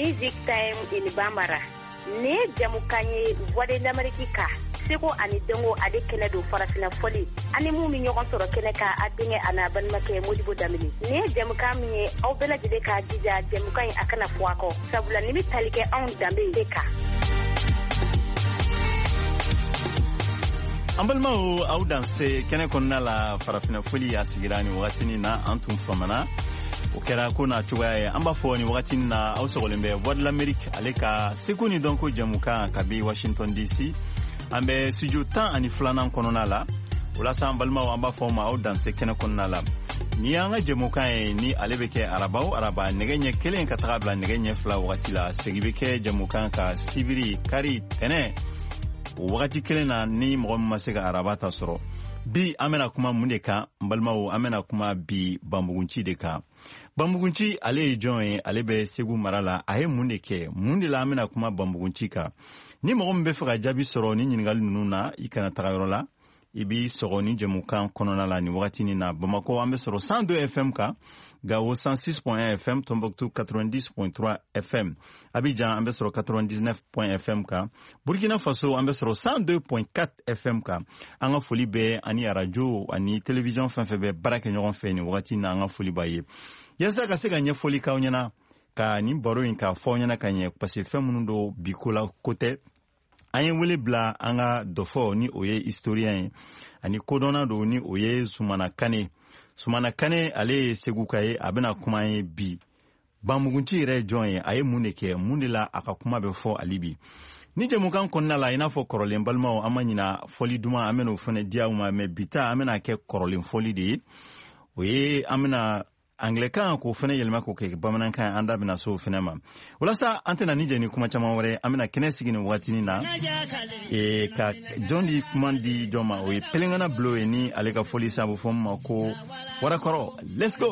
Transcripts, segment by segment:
Music Time in Bambara. Ne jamukanye Voix d'Amérique ka. Seko ani dengo ade kene do farafina foli. Ani mu mi ñogon soro kene ka adinge ana banmake Modibo Damini. Ne jamuka mi aw bela jide ka jija jamukanye akana fuako. Sabula ni mi talike on dambe deka. Ambalmao au danse kene konna la farafina foli ya sigirani wakati na antum famana o kera ko na tuwaye amba foni wakati na au sogolembe Voix de l'Amérique aleka sekuni donko jamuka kabi Washington DC ambe studio tan ani flana konona la wala sa ambalmao amba foma au danse kene konna la ni anga jamuka ni alebeke araba negenye kelen katabla negenye fla wakati la segibeke jamuka ka sibiri kari tene wakati kelena ni mɔgɔ min ma se ka arabata sɔrɔ bi an bɛna kuma mun de kan n balimaw an bɛna kuma bi banbugunci de kan banbugunci ale ye jɔn ye ale bɛ segu mara la a ye mun de kɛ mun de la an bɛna kuma banbugunci kan ni mɔgɔ min bɛ fɛ ka jaabi sɔrɔ ni ɲininkali ninnu na i kana taga yɔrɔ la i b'i sɔgɔ ni jɛmukan kɔnɔna la ni wagati nin na Bamako an bɛ sɔrɔ 102 FM kan Gao 106.1 FM, Tombouctou 90.3 FM, Abidjan ambe soro 99.1 FM ka, Burkina Faso ambe soro 102.4 FM ka. Anga foli be ani radio ani television fanfebe barake nyoron fe ni wakati na anga foli ba ye. Yasa ka se ganye foli ka onyana ka ni baro in ka fo onyana ka nye parce fe munundo bikola kote. Anye wele bla anga dofo ni oye historien ani kodona do ni oye Sumana Kane. Sumana Kane ale segu kaye abena kuma ye bi banbugunci yɛrɛ jɔn ye a ye mun de kɛ mun de la a ka kuma bɛ fɔ alibi ni jɛmukan kɔnɔna la i n'a fɔ kɔrɔlen balimaw an ma ɲina fɔli duman an bɛna o fana di aw ma mais bita an bɛna kɛ kɔrɔlen fɔli de ye o ye an bɛna anglɛkan k'o fana yɛlɛma k'o kɛ bamanankan an da bɛna so o fana ma walasa an tɛna ni jɛ ni kuma caman wɛrɛ an bɛna kɛnɛ sigi nin wagatinin na ka jɔn di kuma di jɔn ma o ye Pelengana Bulo ye ni ale ka fɔli sabu fɔ ma ko warakɔrɔ let's go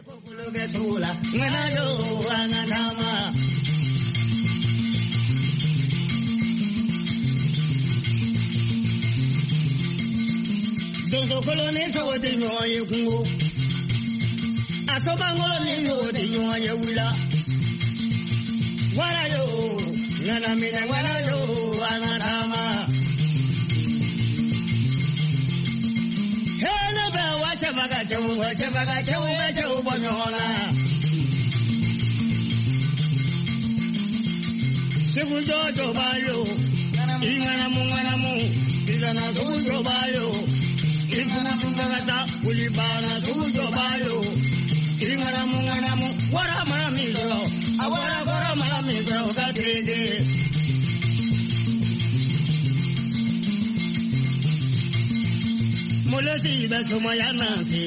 Donso koloni so de nyoye kungo Asobangolo ni yo de nyoye wula Wala yo nana mina wala yo anadama Hele ba wacha baga chewu bonyola Segu jojo bayo ingana mu Izana jojo bayo Ingana tungata ulibana jojo bayo Ingana mu wara mara mizro awara gora mara mizro gadege Mulati besuma yanasi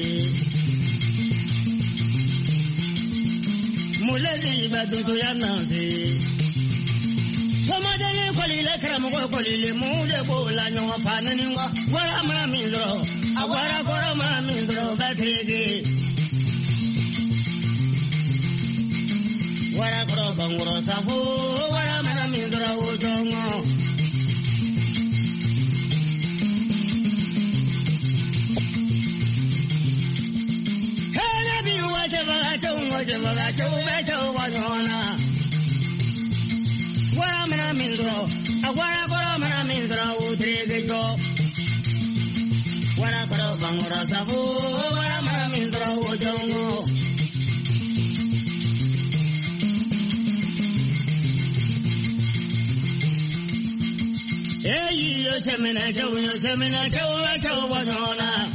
Mulati bedudu yanasi Somadele kolile kramu kolile mude bola nyo panani wa wara mara mizro awara gora mara mizro gadege Wara koro bangoro safu wara mara mizra ujongo Hele bi wache baga chau wanyona Wara mara mizro awara koro mara mizra utrege Wara koro bangoro safu wara mara mizra ujongo Hey, yo semena chau wanyona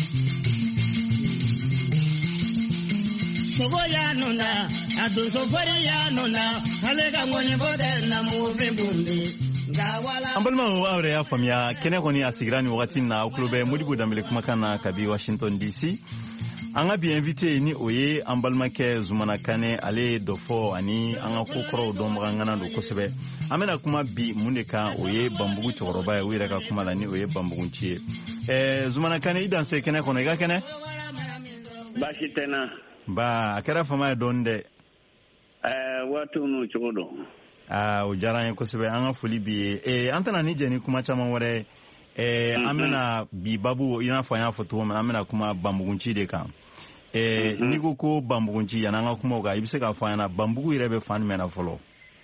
Sogoya nunda, adu sogoya nunda, halega ngoni bode na muve bundi. Ambalma awre ya famia kene koni asigirani wakati na ukulube Modibo Damini kumakana kabi Washington DC. Anga bi invité ni oye ambalma ke Sumana Kane ale dofo ani anga kokoro domba ngana do kosebe. Amena kuma bi mundeka oye bambugu choroba ya wira ka kuma la ni oye bambugu nchie. Sumana Kane idanse kene kono ega kene? Bashi tena. Ba akera fama donde. Watu no chodo. Ujara kosebe anga fuli bi antana ni jeni kuma chama wore amena bi babu ina fanya foto amena kuma bambugu nchide kan. Niko ko bambugu nchi yananga kuma ga ibise ka fanya na bambugu irebe fan mena follow.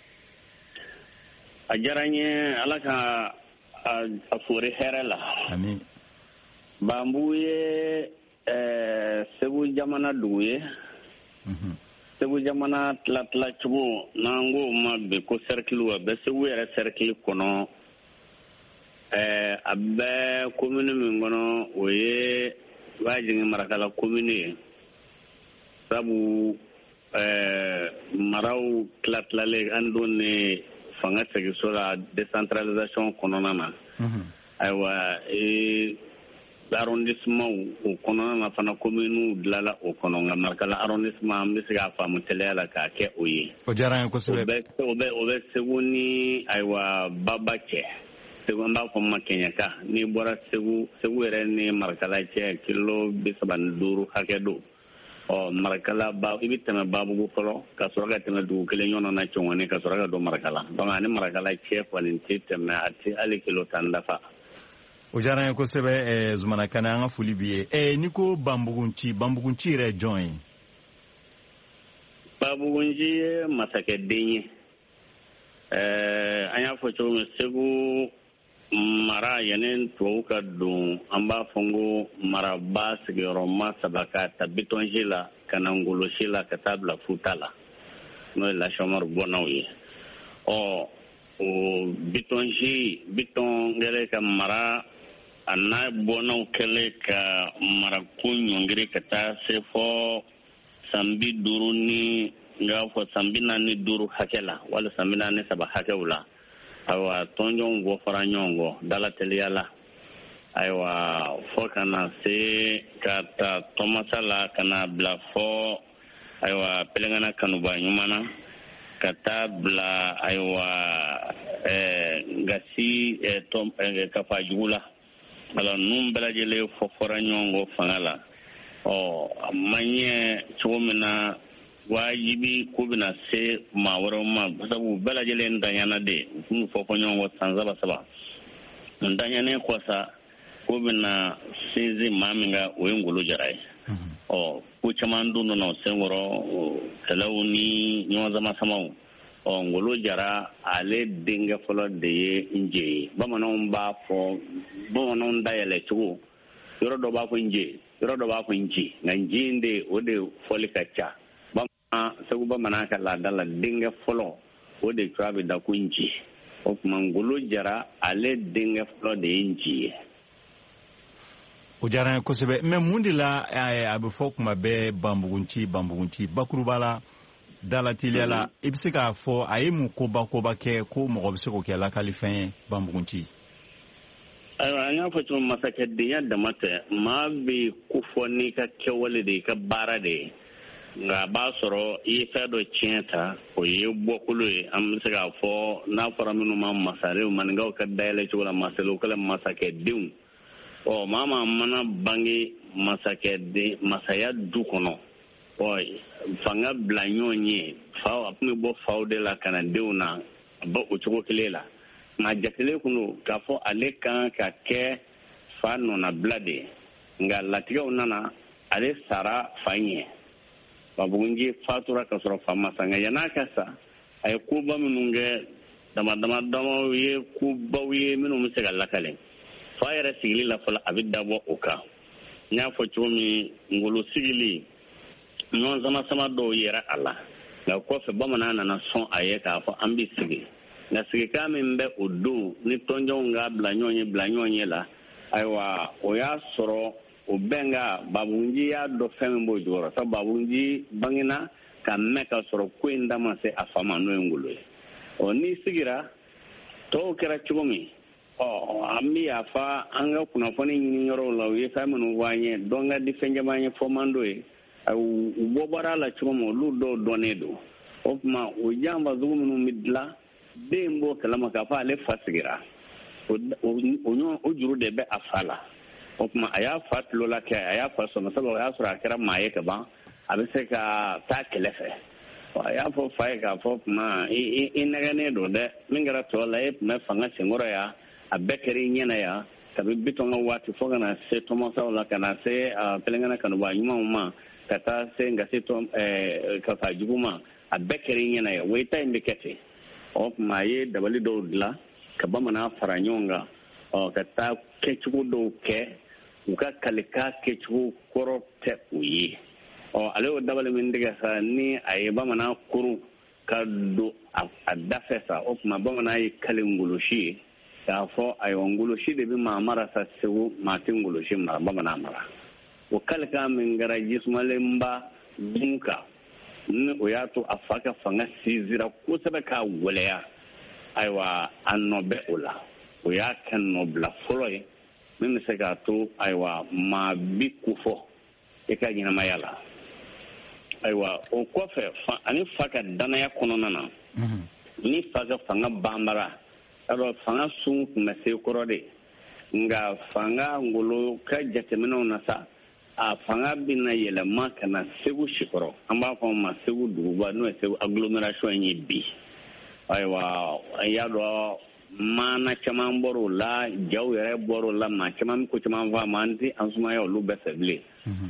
a diyara n ye ala ka a fori hɛrɛ la amin Bambu ye Segu jamana dugu ye Segu jamana tila cogo n'an ko ma bi ko cercle a bɛ Segu yɛrɛ cercle kɔnɔ a bɛ commune min kɔnɔ o ye b'a jigin Marakala commune ye sabu maraw tilatilalen an don ne fanga segiso la décentralisation kɔnɔna na ayiwa arrondissement o kɔnɔna na fana commune dilala o kɔnɔ nka Marakala arrondissement an bɛ se k'a faamu teliya la k'a kɛ o ye o diyara n ye kosɛbɛ o bɛ Segu ni ayiwa Baba cɛ Segu an b'a fɔ ma Kɛɲɛka n'i bɔra Segu yɛrɛ ni Marakala cɛ kilo 35 hakɛ don Marakala i bɛ tɛmɛ Babugu fɔlɔ ka sɔrɔ ka tɛmɛ dugu kelen ɲɔgɔn na Cɔngɔni ka sɔrɔ ka don Marakala donc ani Marakala cɛ kɔni tɛ tɛmɛ a tɛ hali kilo 10 dafa o diyara n ye kosɛbɛ Zumana Kane an ka foli b'i ye n'i ko Banbugunci yɛrɛ ye jɔn ye Banbugunci ye masakɛden ye an y'a fɔ cogo min Segu mara yanni tubabu ka don an b'a fɔ n ko maraba sigiyɔrɔma 3 ka ta Bitonji la ka na Ngolosi la ka taa bila Futa la n'o ye Lasiamɔri bɔnnaw ye o Biton kɛlen ka mara a n'a bɔnnaw kɛlen ka marako ɲɔngiri ka taa se fɔ san 50 ni n y'a fɔ san 45 hakɛ la wali san 43 hakɛw la ayiwa tɔnjɔnw bɔ fara ɲɔgɔn kɔ dala teliya la ayiwa fɔ ka na se ka ta Tɔmasa la ka na bila fɔ ayiwa Pɛlɛnkana Kanuba ɲuman na ka taa bila ayiwa Gasi Kafajugu la alors ninnu bɛɛ lajɛlen fɔra ɲɔgɔn kɔ fanga la a ma ɲɛ cogo min na wajibi ko bɛna se maa wɛrɛw ma sabu bɛɛ lajɛlen danyana de u tun fɔ ɲɔgɔn kɔ san 3 danyanen kɔ sa ko bɛna sinsin maa min ka o ye Ngolo Jara ye ko caman dun nana senkɔrɔ kɛlɛw ni ɲɔgɔn sama-samaw Ngolo Jara ale denkɛ fɔlɔ de ye Nje ye bamananw dayɛlɛ cogo yɔrɔ dɔ b'a fɔ Nje yɔrɔ dɔ b'a fɔ Nji nka Nji de o de fɔli ka ca Segu bamanan ka laada la denkɛ fɔlɔ o de tura bɛ da ko Nji o tuma Ngolo Jara ale denkɛ fɔlɔ de ye Nji ye o diyara n ye kosɛbɛ mais mun de la a bɛ fɔ kuma bɛɛ Banbugunci bakuruba la dala teliya la i bɛ se k'a fɔ a ye mun koba kɛ ko mɔgɔ bɛ se k'o kɛ lakalifɛn ye Banbugunci ayiwa an y'a fɔ cogo masakɛdenya dama tɛ maa bɛ ko fɔ n'i ka kɛwale de i ka baara de ye nka a b'a sɔrɔ i ye fɛn dɔ tiɲɛ ta o ye bɔkolo ye an bɛ se k'a fɔ n'a fɔra minnu ma masarenw maninkaw ka dayɛlɛ cogo la masalew kɛla masakɛdenw maa mana bange masaya du kɔnɔ fanga bila ɲɔgɔn ye faw a tun bɛ bɔ faw de la ka na denw na a bɔ o cogo kelen la nka jatelen kun don k'a fɔ ale kan ka kɛ fa nɔnabila de ye nka latigɛw nana ale sara fa ɲɛ Banbugunci fatura ka sɔrɔ fa ma sa nka yan'a ka sa a ye koba minnu kɛ dama ye kobaw ye minnu bɛ se ka lakale fa yɛrɛ sigili la fɔlɔ a bɛ dabɔ o kan n y'a fɔ cogo min Ngolo sigili ɲɔgɔn sama dɔw yɛrɛ a la nka kɔfɛ bamanan nana sɔn a ye k'a fɔ an bɛ sigi nka sigikan min bɛ o don ni tɔnjɔnw ka bila ɲɔgɔn ye la ayiwa o y'a sɔrɔ o bɛnka Banbugunci y'a dɔn fɛn min b'o jukɔrɔ sabu Banbugunci bangena ka mɛn ka sɔrɔ ko in da ma se a fa ma n'o ye Ngolo ye n'i sigira tɔw kɛra cogo min an bɛ yafa an ka kunnafoni ɲini yɔrɔw la u ye fɛn minnu fɔ an ye dɔn ka di fɛn caman ye fɔ man d'o ye u bɔ bɔra la cogo min olu dɔw dɔnnen don o tuma o janfa sugu minnu bɛ dilan den b'o kalama k'a fɔ ale fa sigira o juru de bɛ a fa la o tuma a y'a fa tulola kɛ a y'a fa sɔnna sabu o y'a sɔrɔ a kɛra maa ye ka ban a bɛ se ka taa kɛlɛ fɛ a y'a fɔ fa ye k'a fɔ tuma i nɛgɛnnen don dɛ min kɛra tɔ la e tun bɛ fanga senkɔrɔ yan a bɛɛ kɛra i ɲɛna yan kabi Bitɔn ka waati fo ka na se Tɔmasaw la ka na se Pɛlɛnkana Kanuba ɲumanw ma ka taa se Gasi Kafajugu ma a bɛɛ kɛra i ɲɛna yan wa i ta in bɛ kɛ ten o kuma ye dabali dɔw dilan ka bamanan fara ɲɔgɔn kan ka taa kɛcogo dɔw kɛ u ka kalikan kɛcogo kɔrɔ tɛ u ye ale y'o dabali min tigɛ sa ni a ye bamanan kurun ka don a dafɛ sa o kuma bamanan ye kali ngolosi ye k'a fɔ ayiwa ngolosi de bɛ maa mara sa segu maa tɛ ngolosi mara bamanan mara o kalikan min kɛra jisumalenba dun kan ni o y'a to a fa ka fanga sinzira kosɛbɛ k'a waleya ayiwa a nɔ bɛ o la o y'a kɛ nɔbila fɔlɔ ye min bɛ se k'a to ayiwa maa bi kofɔ i ka ɲɛnamaya la ayiwa o kɔfɛ ani fa ka danaya kɔnɔna na ni fa ka fanga banbara alors fanga sun tun bɛ se kɔrɔ de nka fanga ngolo ka jateminɛw na sa a fanga bɛna yɛlɛma ka na segu sikɔrɔ an b'a fɔ ma segu duguba n'o ye segu agglomération ye bi ayiwa y'a dɔn maana caman bɔr'o la jaw yɛrɛ bɔr'o la maa caman ko caman fɔ a ma an tɛ an sumaya olu bɛɛ fɛ bilen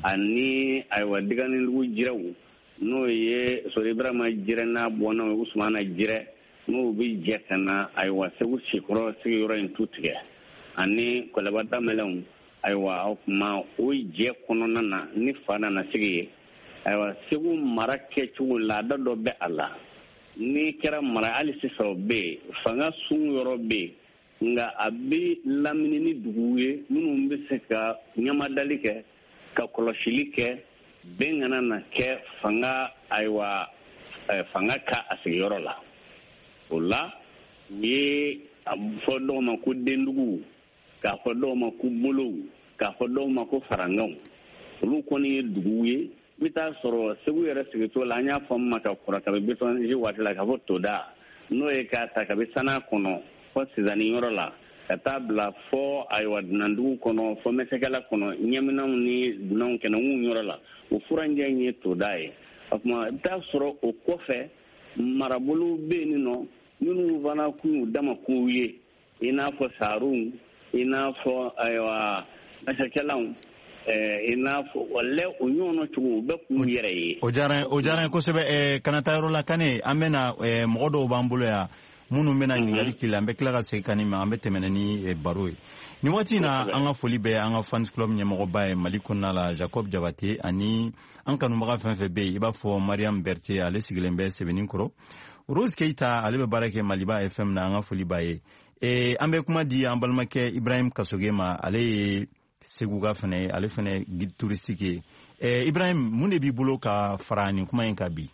ani ayiwa diganindugu jirɛw n'o ye Soribrama jirɛ n'a bɔnnaw Usumana jirɛ n'o bɛ jɛ ka na ayiwa segu sikɔrɔ sigiyɔrɔ in tu tigɛ ani Kɔlɛba Damɛlɛnw ayiwa o kuma o jɛ kɔnɔna na ni fa nana sigi ye ayiwa segu mara kɛcogo laada dɔ bɛ a la ni kɛra mara hali sisan o bɛ yen fanga sun yɔrɔ bɛ yen nka a bɛ lamini ni duguw ye minnu bɛ se ka ɲamadali kɛ ka kɔlɔsili kɛ bɛn kana na kɛ fanga ayiwa fanga ka a sigiyɔrɔ la o la u ye a fɔ dɔw ma ko dendugu k'a fɔ dɔw ma ko bolow k'a fɔ dɔw ma ko faranganw olu kɔni ye duguw ye i bɛ taa sɔrɔ segu yɛrɛ sigitɔ la an y'a fɔ ma ka kɔrɔ kabi bitɔnji waati la k'a fɔ toda n'o ye k'a ta kabi sana kɔnɔ fɔ sizani yɔrɔ la ka taa bila fɔ ayiwa dunandugu kɔnɔ fɔ mɛsɛkɛla kɔnɔ ɲɛminɛw ni dunanw kɛnɛw yɔrɔ la o furanjɛ in ye toda ye o tuma i bɛ taa sɔrɔ o kɔfɛ marabolo bɛ yen nɔ minnu fana kun y'u dama kow ye i n'a fɔ saaruw i n'a fɔ ayiwa masakɛlaw i n'a fɔ wale o ɲɔgɔnna cogo u bɛ kun yɛrɛ ye. o diyara n ye kosɛbɛ kana taa yɔrɔ la Kane an bɛna mɔgɔ dɔw b'an bolo yan minnu bɛna ɲininkali k'i la an bɛ tila ka segin Kane ma an bɛ tɛmɛ ni baro ye nin waati in na an ka foli bɛ an ka fans club ɲɛmɔgɔba ye Mali kɔnɔna la Jacob Jabate ani an kanubaga fɛn fɛn bɛ yen i b'a fɔ Mariam Berté ale sigilen bɛ Sɛbɛninkɔrɔ Rose Keita ale bɛ baara kɛ Maliba FM na an ka foli b'a ye an bɛ kuma di an balimakɛ Ibrahim Kasoge ma ale ye Segu ka fɛnɛ ale fɛnɛ guide touristique ye Ibrahim mun de b'i bolo ka fara nin kuma in kan bi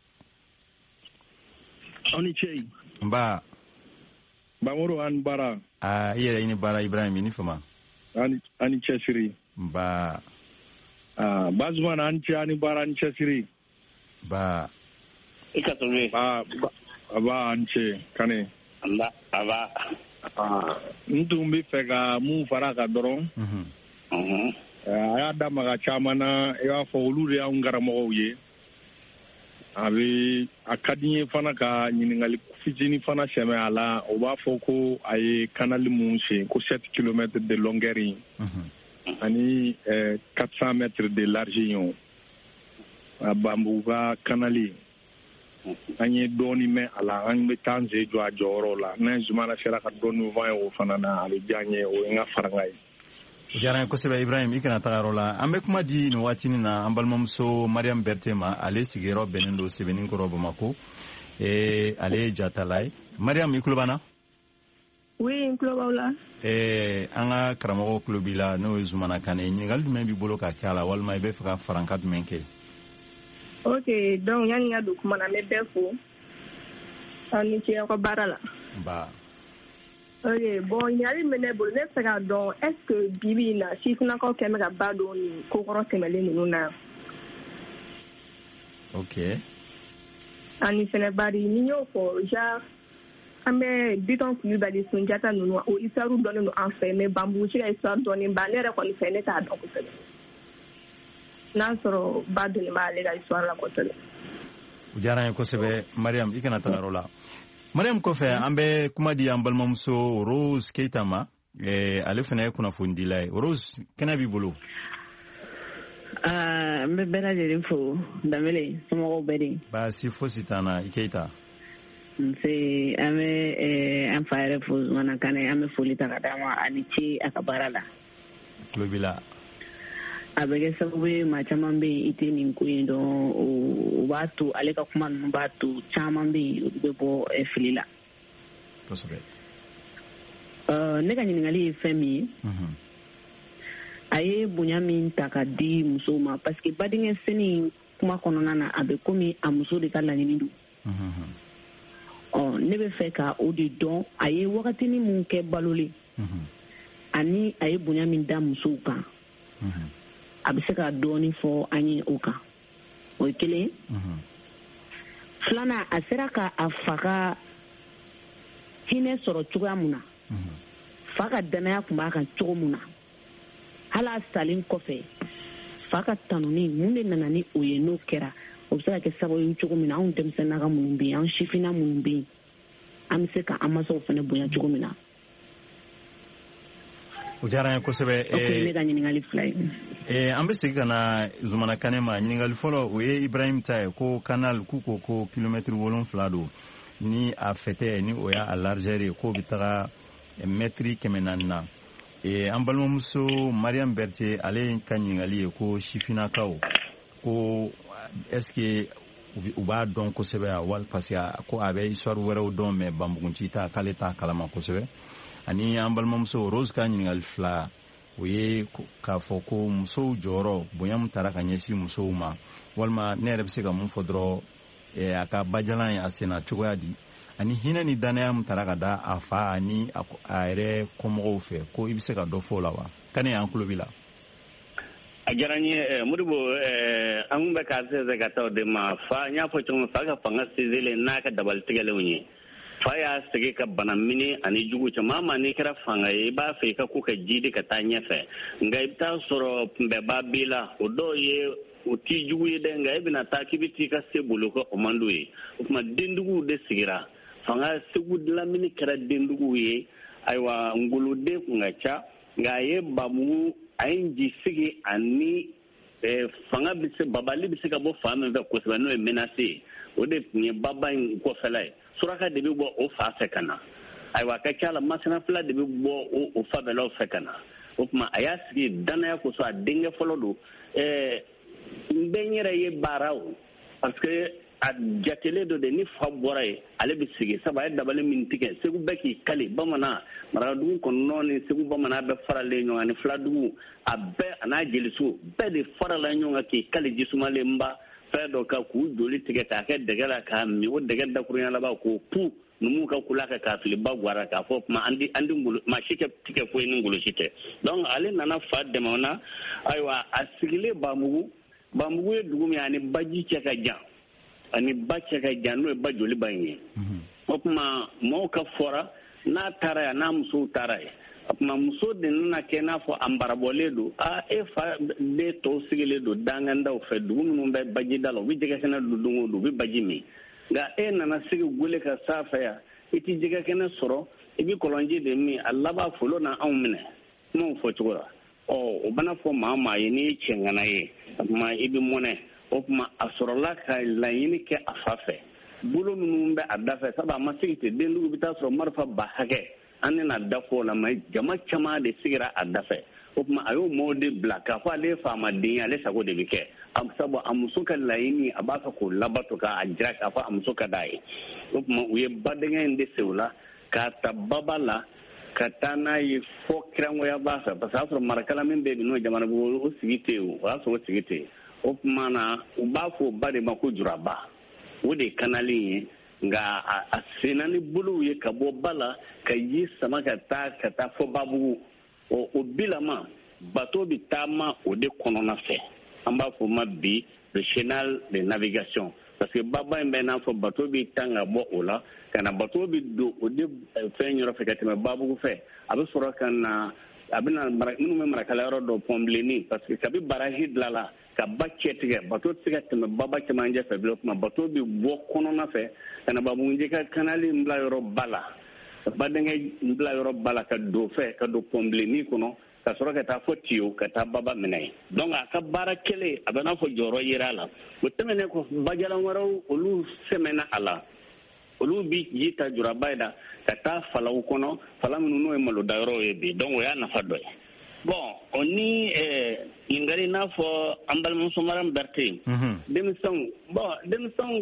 aw ni ce nba Bamoro an bara i yɛrɛ i ni baara Ibrahim i ni fama ani cɛsiri nba Bazumana an ce ani baara ani cɛsiri ba i ka tobe aba an ce Kane aba n tun bɛ fɛ ka mun fara kan dɔrɔn a y'a da maga caman na i b'a fɔ olu de y'anw karamɔgɔw ye a ka di n ye fana ka ɲininkali fitinin fana sɛmɛ a la o b'a fɔ ko a ye kanali mun sen ko 7 kilomètres de longueur ani 400 mètres de largeur a Bambugu ka kanali an ye dɔɔni mɛn a la an bɛ taa an sen jɔ a jɔyɔrɔ la n'an Zumana sera ka dɔɔni fɔ an ye o fana na a bɛ diya n ye o ye n ka faranga ye. O diyara n ye kosɛbɛ Ibrahim i kana taga yɔrɔ la an bɛ kuma di nin waati na an balimamuso Mariam Berté ma ale sigiyɔrɔ bɛnnen don Sɛbɛninkɔrɔ Bamako ale ye jatala ye Mariam i tulo b'an na. Oui n tulo b'aw la. An ka karamɔgɔ tulo b'i la n'o ye Zumana Kane ɲininkali jumɛn b'i bolo ka kɛ a la walima i bɛ fɛ ka faranka jumɛn kɛ. Ok, donc yanni ka don kuma na n bɛ bɛɛ fo aw ni ce aw ka baara la. Nba. Ok, bon ɲininkali min bɛ ne bolo ne bɛ fɛ k'a dɔn est ce que bibi in na sifinnakaw kɛn bɛ ka ba don nin kokɔrɔ tɛmɛlen ninnu na. Ok. Ani fɛnɛ bari ni y'o fɔ genre an bɛ Biton Kulibali Sunjata ninnu o histoire dɔnnen don an fɛ mais Bambugu ci ka histoire dɔnnen ba ne yɛrɛ kɔni fɛ ne t'a dɔn kosɛbɛ. N'a sɔrɔ ba donnen b'ale ka histoire la kosɛbɛ. O diyara n ye kosɛbɛ Mariam i kana taga yɔrɔ la. Mariam kɔfɛ an bɛ kuma di an balimamuso Rose Keita ma ale fana ye kunnafonidila ye Rose kɛnɛ b'i bolo. N bɛ bɛɛ lajɛlen fo Danbele somɔgɔw bɛɛ de. Baasi fosi t'an na i Keita. nse ame an fa yɛrɛ fo Zumana Kane an bɛ foli ta ka d'a ma ani ce a ka baara la. Tulo b'i la. A bɛ kɛ sababu ye maa caman bɛ yen i tɛ nin ko in dɔn o b'a to ale ka kuma ninnu b'a to caman bɛ yen olu bɛ bɔ fili la. Kosɛbɛ. Ne ka ɲininkali ye fɛn min ye. A ye bonya min ta ka di musow ma parce que badenkɛ seni kuma kɔnɔna na a bɛ komi a muso de ka laɲini don. Ne bɛ fɛ ka o de dɔn a ye wagatinin mun kɛ balolen ani a ye bonya min da musow kan a bɛ se ka dɔɔnin fɔ an ye o kan o ye kelen. Filanan a sera ka a fa ka hinɛ sɔrɔ cogoya mun na fa ka danaya tun b'a kan cogo mun na hali a salen kɔfɛ fa ka tanuni mun de nana ni o ye n'o kɛra o bɛ se ka kɛ sababu ye cogo min na anw denmisɛnninnaga minnu bɛ yen an sifinna minnu bɛ yen an bɛ se ka an masaw fana bonya cogo min na. O diyara n ye kosɛbɛ. Ne ka ɲininkali fila ye. An bɛ segin ka na Zumana Kane ma ɲininkali fɔlɔ o ye Ibrahim ta ye ko canal k'u ko kilomɛtiri 7 don ni a fɛtɛ ni o y'a largeur ye k'o bɛ taga mètre 400 na. An balimamuso Mariam Berté ale ka ɲininkali ye ko sifinnakaw ko est-ce que u b'a dɔn kosɛbɛ wali parce que ko a bɛ histoire wɛrɛw dɔn mais banbugunci ta k'ale t'a kalama kosɛbɛ. Ani an balimamuso Rose ka ɲininkali fila o ye k'a fɔ ko musow jɔyɔrɔ bonya min taara ka ɲɛsin musow ma walima ne yɛrɛ bɛ se ka mun fɔ dɔrɔn a ka bajalan ye a senna cogoya di ani hinɛ ni danaya min taara ka da a fa ani a yɛrɛ kɔmɔgɔw fɛ ko i bɛ se ka dɔ fɔ o la wa Kane an tulo b'i la. A diyara n ye Modibo an bɛ k'a sɛgɛsɛgɛ ka taa o de ma fa n y'a fɔ cogo min fa ka fanga sinsinlen n'a ka dabalitigɛlenw ye fa y'a sigi ka bana mini ani jugu caman ma n'i kɛra fanga ye i b'a fɛ i ka ko ka jidi ka taa ɲɛfɛ nka i bɛ taa sɔrɔ kunbɛba b'i la o dɔw ye o t'i jugu ye dɛ nka i bɛna taa k'i bɛ t'i ka se bolo kɛ o man d'o ye o tuma denduguw de sigira fanga segu lamini kɛra denduguw ye ayiwa ngoloden kun ka ca nka a ye bamugu a ye jisigi ani fanga bɛ se babali bɛ se ka bɔ fa min fɛ kosɛbɛ n'o ye menace ye o de tun ye baba in kɔfɛla ye suraka de bɛ bɔ o fa fɛ ka na ayiwa a ka ca la masina fila de bɛ bɔ o fabɛlaw fɛ ka na o tuma a y'a sigi danaya kosɔn a denkɛ fɔlɔ don n bɛ n yɛrɛ ye baara o parce que a jatelen dɔ de ni fa bɔra ye ale bɛ sigi sabu a ye dabali min tigɛ segu bɛɛ k'i kali bamanan marakadugu kɔnɔnaw ni segu bamanan bɛɛ faralen ɲɔgɔn ani filadugu a bɛɛ a n'a jeliso bɛɛ de farala ɲɔgɔn kan k'i kali jisumalenba fɛn dɔ kan k'u joli tigɛ k'a kɛ dɛgɛ la k'a min o dɛgɛ dakurunya laban k'o pu numu ka kula kɛ k'a filiba gwara k'a fɔ kuma an di ngolo maa si kɛ tigɛ foyi ni ngolo si tɛ donc ale nana fa dɛmɛ o na ayiwa a sigilen Banbugu ye dugu min ani baji cɛ ka jan ani ba cɛ ka jan n'o ye ba joli ba in ye o tuma mɔgɔw ka fɔra n'a taara yan n'a musow taara ye o tuma muso de nana kɛ n'a fɔ a marabɔlen don e fa den tɔw sigilen don dangandaw fɛ dugu minnu bɛ bajida la u bɛ jɛgɛkɛnɛ dun don o don u bɛ baji min nka e nana sigi gole ka s'a fɛ yan i tɛ jɛgɛkɛnɛ sɔrɔ i bɛ kɔlɔnji de min a laban folo na anw minɛ kumaw fɔ cogo la o bana fɔ maa ye n'i ye cɛngana ye o tuma i bɛ mɔnɛ o tuma a sɔrɔla ka laɲini kɛ a fa fɛ bolo minnu bɛ a da fɛ sabu a ma sigi ten dendugu bɛ taa sɔrɔ marifa ba hakɛ an tɛna da fɔ o la mɛ jama caman de sigira a da fɛ o tuma a y'o maaw de bila k'a fɔ ale ye faamaden ye ale sago de bɛ kɛ sabu a muso ka laɲini a b'a fɛ k'o labato k'a jira k'a fɔ a muso ka d'a ye o tuma u ye badenkɛ in de se o la k'a ta baba la ka taa n'a ye fɔ kirangoya b'a fɛ parce que a y'a sɔrɔ marakala min bɛ yen n'o jamana bolo o sigi tɛ yen o y'a sɔrɔ o sigi tɛ yen o tuma na u b'a fɔ ba de ma ko juraba o de ye kanali ye nka a senna ni bolow ye ka bɔ ba la ka ji sama ka taa fɔ babugu o bilama bateau bɛ taama o de kɔnɔna fɛ an b'a fɔ o ma bi le chenal de navigation parce que baba in bɛ n'a fɔ bateau bɛ tan ka bɔ o la ka na bateau bɛ don o de fɛn yɔrɔ fɛ ka tɛmɛ babugu fɛ a bɛ sɔrɔ ka na a bɛna minnu bɛ marakala yɔrɔ dɔ pɔnbilenni parce que kabi baraji dilan la ka ba cɛ tigɛ bateau tɛ se ka tɛmɛ baba cɛmancɛ fɛ bilen o tuma bateau bɛ bɔ kɔnɔna fɛ ka na babunji ka kanali bila yɔrɔ ba la ka badenkɛ bila yɔrɔ ba la ka don fɛ ka don pɔnbilenni kɔnɔ ka sɔrɔ ka taa fɔ tiyo ka taa baba minɛ ye donc a ka baara kɛlen a bɛ n'a fɔ jɔyɔrɔ yera a la o tɛmɛnen kɔfɛ bajalan wɛrɛw olu sɛmɛnna a la olu bi ji ta juraba da ka taa falaw kɔnɔ fala minnu n'o ye malodayɔrɔw ye bi donc o y'a nafa dɔ ye bon o ni ɲininkali n'a fɔ an balimamuso Mariam Berté denmisɛnw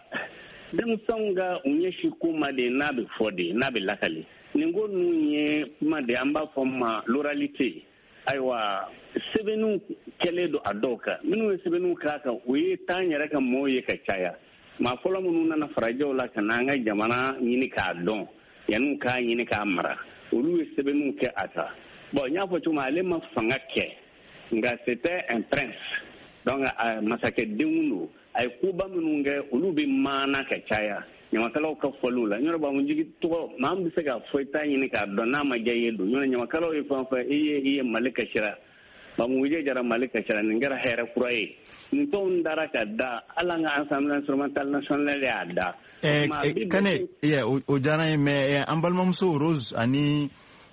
ka u ɲɛsi ko ma de n'a bɛ fɔ de n'a bɛ lakali nin ko ninnu ye kuma de an b'a fɔ ma l'oralité ayiwa sɛbɛnniw kɛlen don a dɔw kan minnu ye sɛbɛnniw k'a kan o ye t'an yɛrɛ ka mɔɔw ye ka caya maa fɔlɔ minnu nana farajɛw la ka na an ka jamana ɲini k'a dɔn yanni k'a ɲini k'a mara olu ye sɛbɛnniw kɛ a kan bon n y'a fɔ cogo min ale ma fanga kɛ nka c'était un prince donc masakɛdenw don a ye koba minnu kɛ olu bɛ maana ka caya ɲamakalaw ka fɔliw la ɲɔrɔ b'an jigi tɔgɔ maa min bɛ se ka fɔ i t'a ɲini k'a dɔn n'a ma diya i ye don ɲɔrɔ ɲamakalaw ye fɛn fɛn i ye Mali kasira Bamuje jara Mali kasira nin kɛra hɛrɛ kura ye nin tɔnw dara ka da ala an ka Assemblée nationale nationale y'a da Kane o diyara n ye mais an balimamuso Rose ani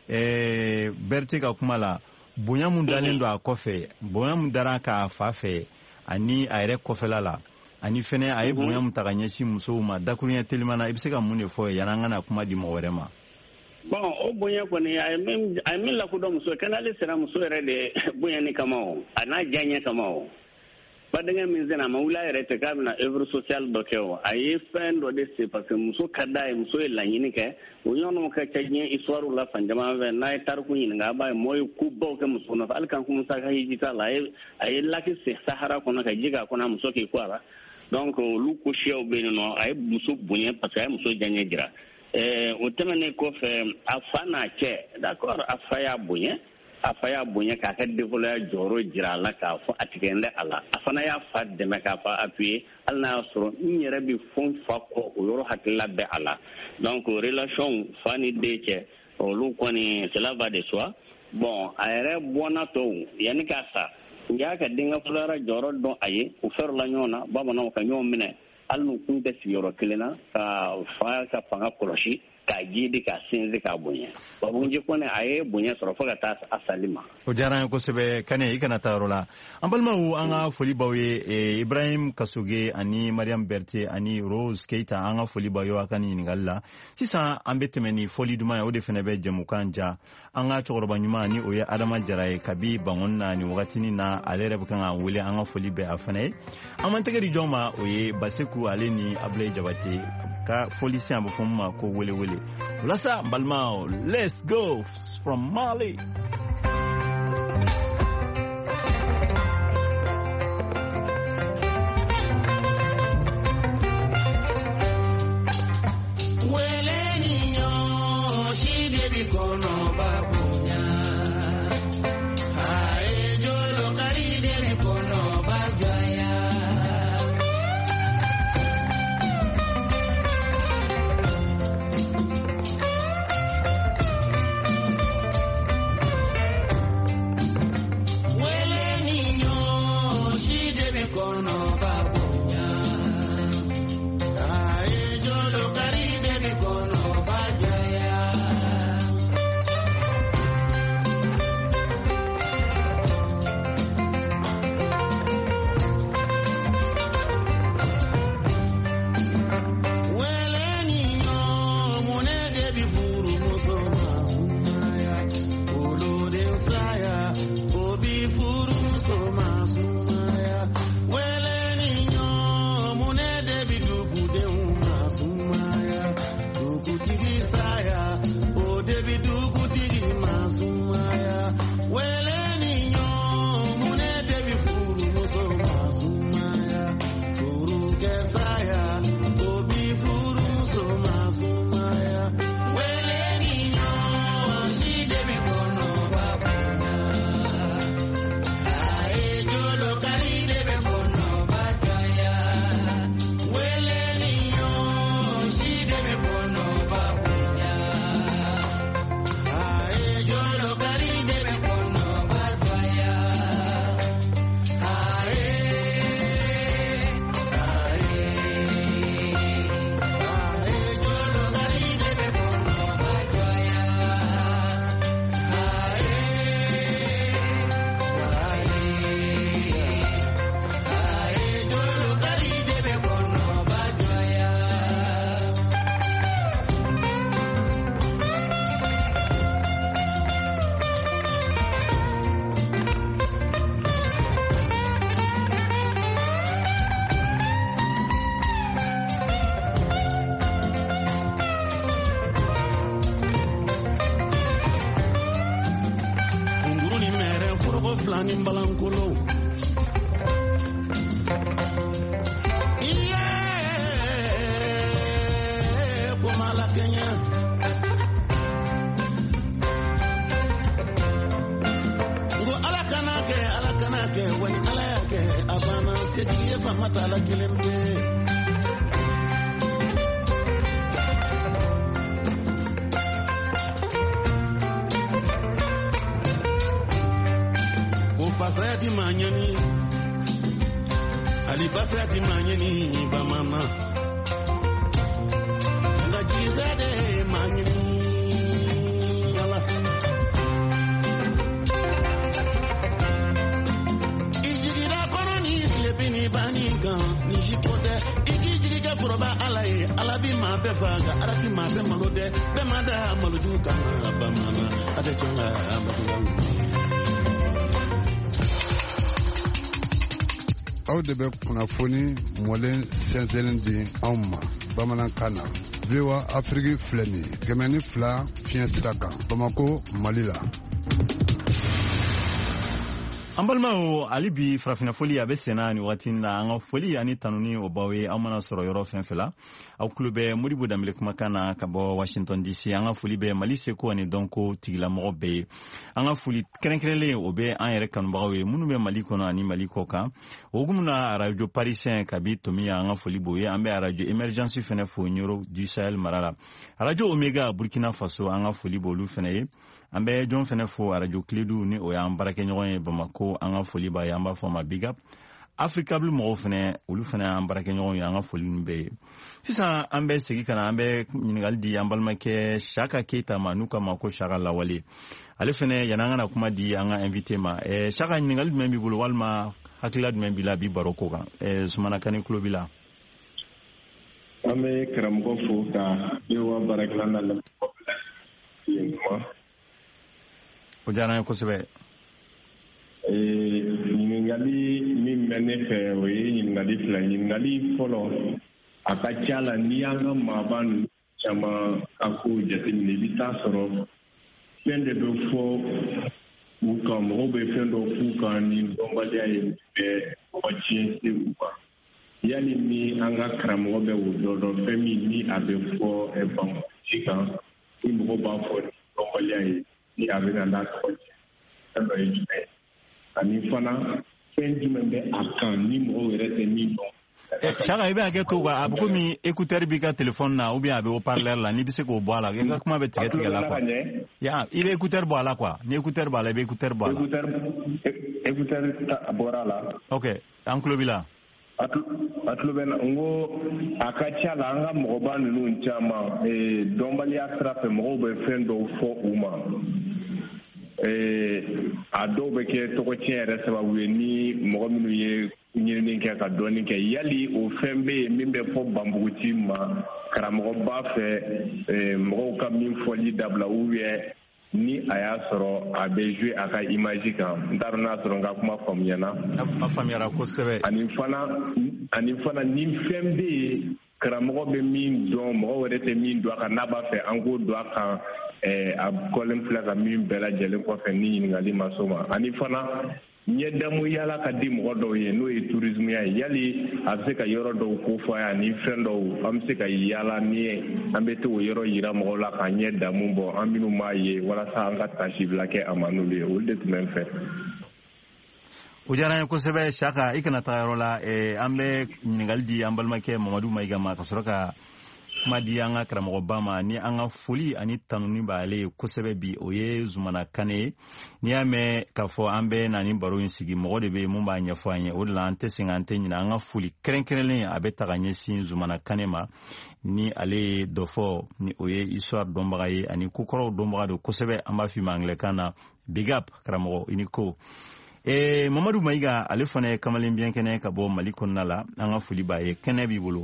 Berté ka kuma la bonya mun dalen don a kɔfɛ bonya mun dara k'a fa fɛ ani a yɛrɛ kɔfɛla la ani fɛnɛ a ye bonya mun ta ka ɲɛsin musow ma dakurunya telima na i bɛ se ka mun de fɔ yan an ka na kuma di mɔgɔ wɛrɛ ma bon o bonya kɔni a ye min lakodɔn muso kana ale sera muso yɛrɛ de bonyani kama o a n'a diyaɲɛ kama o badenkɛ min sena a ma wuli a yɛrɛ tɛ k'a bɛna œuvre sociale dɔ kɛ o a ye fɛn dɔ de se parce que muso ka d'a ye muso ye laɲini kɛ o ɲɔgɔnw ka ca diɲɛ histoire la fan caman fɛ n'a ye tariku ɲininka a b'a ye mɔɔ ye kobaw kɛ muso nɔfɛ hali kan Musa ka hiji t'a la a ye laki se Sahara kɔnɔ ka ji k'a kɔnɔ a muso k'i kɔ a la donc olu ko siyaw bɛ yen nɔ a ye muso bonya parce que a ye muso diyaɲɛ jira o tɛmɛnen kɔfɛ a fa n'a cɛ d'accord a fa y'a bonya k'a ka développement jɔyɔrɔ jira a la k'a fɔ a tigɛ a la a fana y'a fa dɛmɛ k'a fa appuyer hali n'a y'a sɔrɔ n yɛrɛ bɛ fɛn fa kɔ o yɔrɔ hakilila bɛ a la donc relation fa ni den cɛ olu kɔni cela va de soi bon a yɛrɛ bɔnna tɔw yanni k'a sa u y'a ka denkɛ fɔlɔ jɔyɔrɔ dɔn a ye u fɛrɛla ɲɔgɔn na bamananw ka ɲɔgɔn minɛ hali n'u kun tɛ sigiyɔrɔ kelen na ka fa ka fanga kɔlɔsi k'a jidi k'a sinsin k'a bonya Babunji kɔni a ye bonya sɔrɔ fo ka taa a sali ma o diyara n ye kosɛbɛ Kane i kana taa yɔrɔ la an balimaw an ka foli b'aw ye Ibrahim Kasoge ani Mariam Berté ani Rose Keita an ka foli b'aw ye a ka nin ɲininkali la sisan an bɛ tɛmɛ ni fɔli duman ye o de fana bɛ jɛmukan ja an ka cɛkɔrɔba ɲuman ni o ye Adama Jara ye kabi Bangɔni na ni wagatinin na ale yɛrɛ bɛ kan ka wele an ka foli bɛ a fana ye an man tɛgɛ di jɔn ma o ye Baseku ale ni Ablaye Jabate ka foli sen a bɛ fɔ min ma ko wele wele Lasa Balmao, let's go from Mali. blani balankolo iye komala Kenya ngo ala kanake wani ala yake abana sejiye fa mata la kilembe Fasati manyani Ali basati manyani ba mama Ngajizade manyani Allah Ijigira koroni lebini baniga nijikote Ijigira kuroba alaye alabi ma befaga araki ma be malode be mada malujuka ba mama atachenga ambaku aw de bɛ kunnafoni mɔlen sɛnsɛnlen di anw ma bamanankan na VOA Afrique filɛ nin ye 102 fiɲɛ sira kan Bamako Mali la. An balimaw hali bi farafina foli a bɛ senna ni waati na an ka foli ani tanuni o baw ye an mana sɔrɔ yɔrɔ fɛn fɛn la aw kulo bɛ Modibo Dambele kumakan na ka bɔ Washington DC an ka foli bɛ Mali seko ani dɔnko tigilamɔgɔ bɛɛ ye an ka foli kɛrɛnkɛrɛnlen o bɛ an yɛrɛ kanubagaw ye minnu bɛ Mali kɔnɔ ani Mali kɔ kan o hukumu na radio parisien kabi tomi an ka foli b'o ye an bɛ radio emergence fɛnɛ fo Nioro du Sahel mara la radio Omega Burkina Faso an ka foli b'olu fɛnɛ ye an bɛ jɔn fɛnɛ fo radio Clédou ni o y'an baarakɛɲɔgɔn ye Bamako an ka foli b'a ye an b'a fɔ ma big up Africable mɔgɔw fɛnɛ olu fɛnɛ an baarakɛɲɔgɔn ye an ka foli ninnu bɛɛ ye sisan an bɛ segi ka na an bɛ ɲininkali di an balimakɛ Saka Keita ma n'u ka ma ko Saka Lawale ale fɛnɛ yan'an kana kuma di an ka invité ma Saka ɲininkali jumɛn b'i bolo walima hakilila jumɛn b'i la bi baro ko kan Sumana Kane kulo b'i la an bɛ karamɔgɔ fo ka yewa baarakɛla na lamɛn o diyara n ye kosɛbɛ ɲininkali min bɛ ne fɛ o ye ɲininkali fila ɲininkali fɔlɔ a ka ca la n'i y'an ka maaba ninnu caman ka kow jateminɛ i bɛ taa sɔrɔ fɛn de bɛ fɔ u kan mɔgɔw bɛ fɛn dɔ f'u kan ni dɔnbaliya ye bɛ mɔgɔ tiɲɛ se u kan yali ni an ka karamɔgɔ bɛ o dɔn fɛn min ni a bɛ fɔ bankuruci kan ni mɔgɔw b'a fɔ ni dɔnbaliya ye ni a bɛ na n'a tɔgɔ cɛ fɛn dɔ ye jumɛn ani fana fɛn jumɛn bɛ a kan ni mɔgɔw yɛrɛ tɛ min dɔn. Saka i bɛ hakɛ to quoi a bɛ komi écouteur b'i ka téléphone na ou bien a bɛ haut-parleur la n'i bɛ se k'o bɔ a la i ka kuma bɛ tigɛ la quoi i bɛ écouteur bɔ a la quoi ni écouteur b'a la i bɛ écouteur bɔ a la. écouteur bɔra a la. ok an tulo b'i la. a tulo bɛ n na n ko a ka ca la an ka mɔgɔba ninnu caman dɔnbaliya sira fɛ mɔgɔw bɛ fɛn dɔw fɔ u ma a dɔw bɛ kɛ tɔgɔcɛn yɛrɛ sababu ye ni mɔgɔ minnu ye ɲinini kɛ ka dɔɔnin kɛ yali o fɛn bɛ yen min bɛ fɔ banbuguci ma karamɔgɔba fɛ mɔgɔw ka min fɔli dabila ni a y'a sɔrɔ a bɛ jouer a ka image kan n t'a dɔn n'a sɔrɔ n ka kuma faamuyana. a faamuyara kosɛbɛ. ani fana ni fɛn bɛ yen karamɔgɔ bɛ min dɔn mɔgɔ wɛrɛ tɛ min dɔn a kan n'a b'a fɛ an k'o dɔn a kan a kɔlen filɛ ka min bɛɛ lajɛlen kɔfɛ ni ɲininkali ma s'o ma ani fana ɲɛdamu yala ka di mɔgɔ dɔw ye n'o ye tourisme ye yali a bɛ se ka yɔrɔ dɔw kofɔ yan ni fɛn dɔw an bɛ se ka yala ni an bɛ to o yɔrɔ yira mɔgɔw la ka ɲɛdamu bɔ an minnu m'a ye walasa an ka tasibila kɛ a ma n'olu ye olu de tun bɛ n fɛ. o diyara n ye kosɛbɛ Saka i kana taga yɔrɔ la an bɛ ɲininkali di an balimakɛ Mamadu Mayiga ma ka sɔrɔ ka kuma di an ka karamɔgɔba ma ni an ka foli ani tanuni b'ale ye kosɛbɛ bi o ye Zumana Kane ye n'i y'a mɛn k'a fɔ an bɛ na ni baro in sigi mɔgɔ de bɛ yen mun b'a ɲɛfɔ an ye o de la an tɛ sɛgɛn an tɛ ɲinɛ an ka foli kɛrɛnkɛrɛnlen a bɛ ta ka ɲɛsin Zumana Kane ma ni ale ye dɔ fɔ ni o ye histoire dɔnbaga ye ani kokɔrɔw dɔnbaga don kosɛbɛ an b'a f'i ma angilɛkan na big up karamɔgɔ i ni ko. Mamadu Mayiga ale fana ye kamalen biɲɛ kɛnɛ ka bɔ Mali kɔnɔna la an ka foli b'a ye kɛnɛ b'i bolo.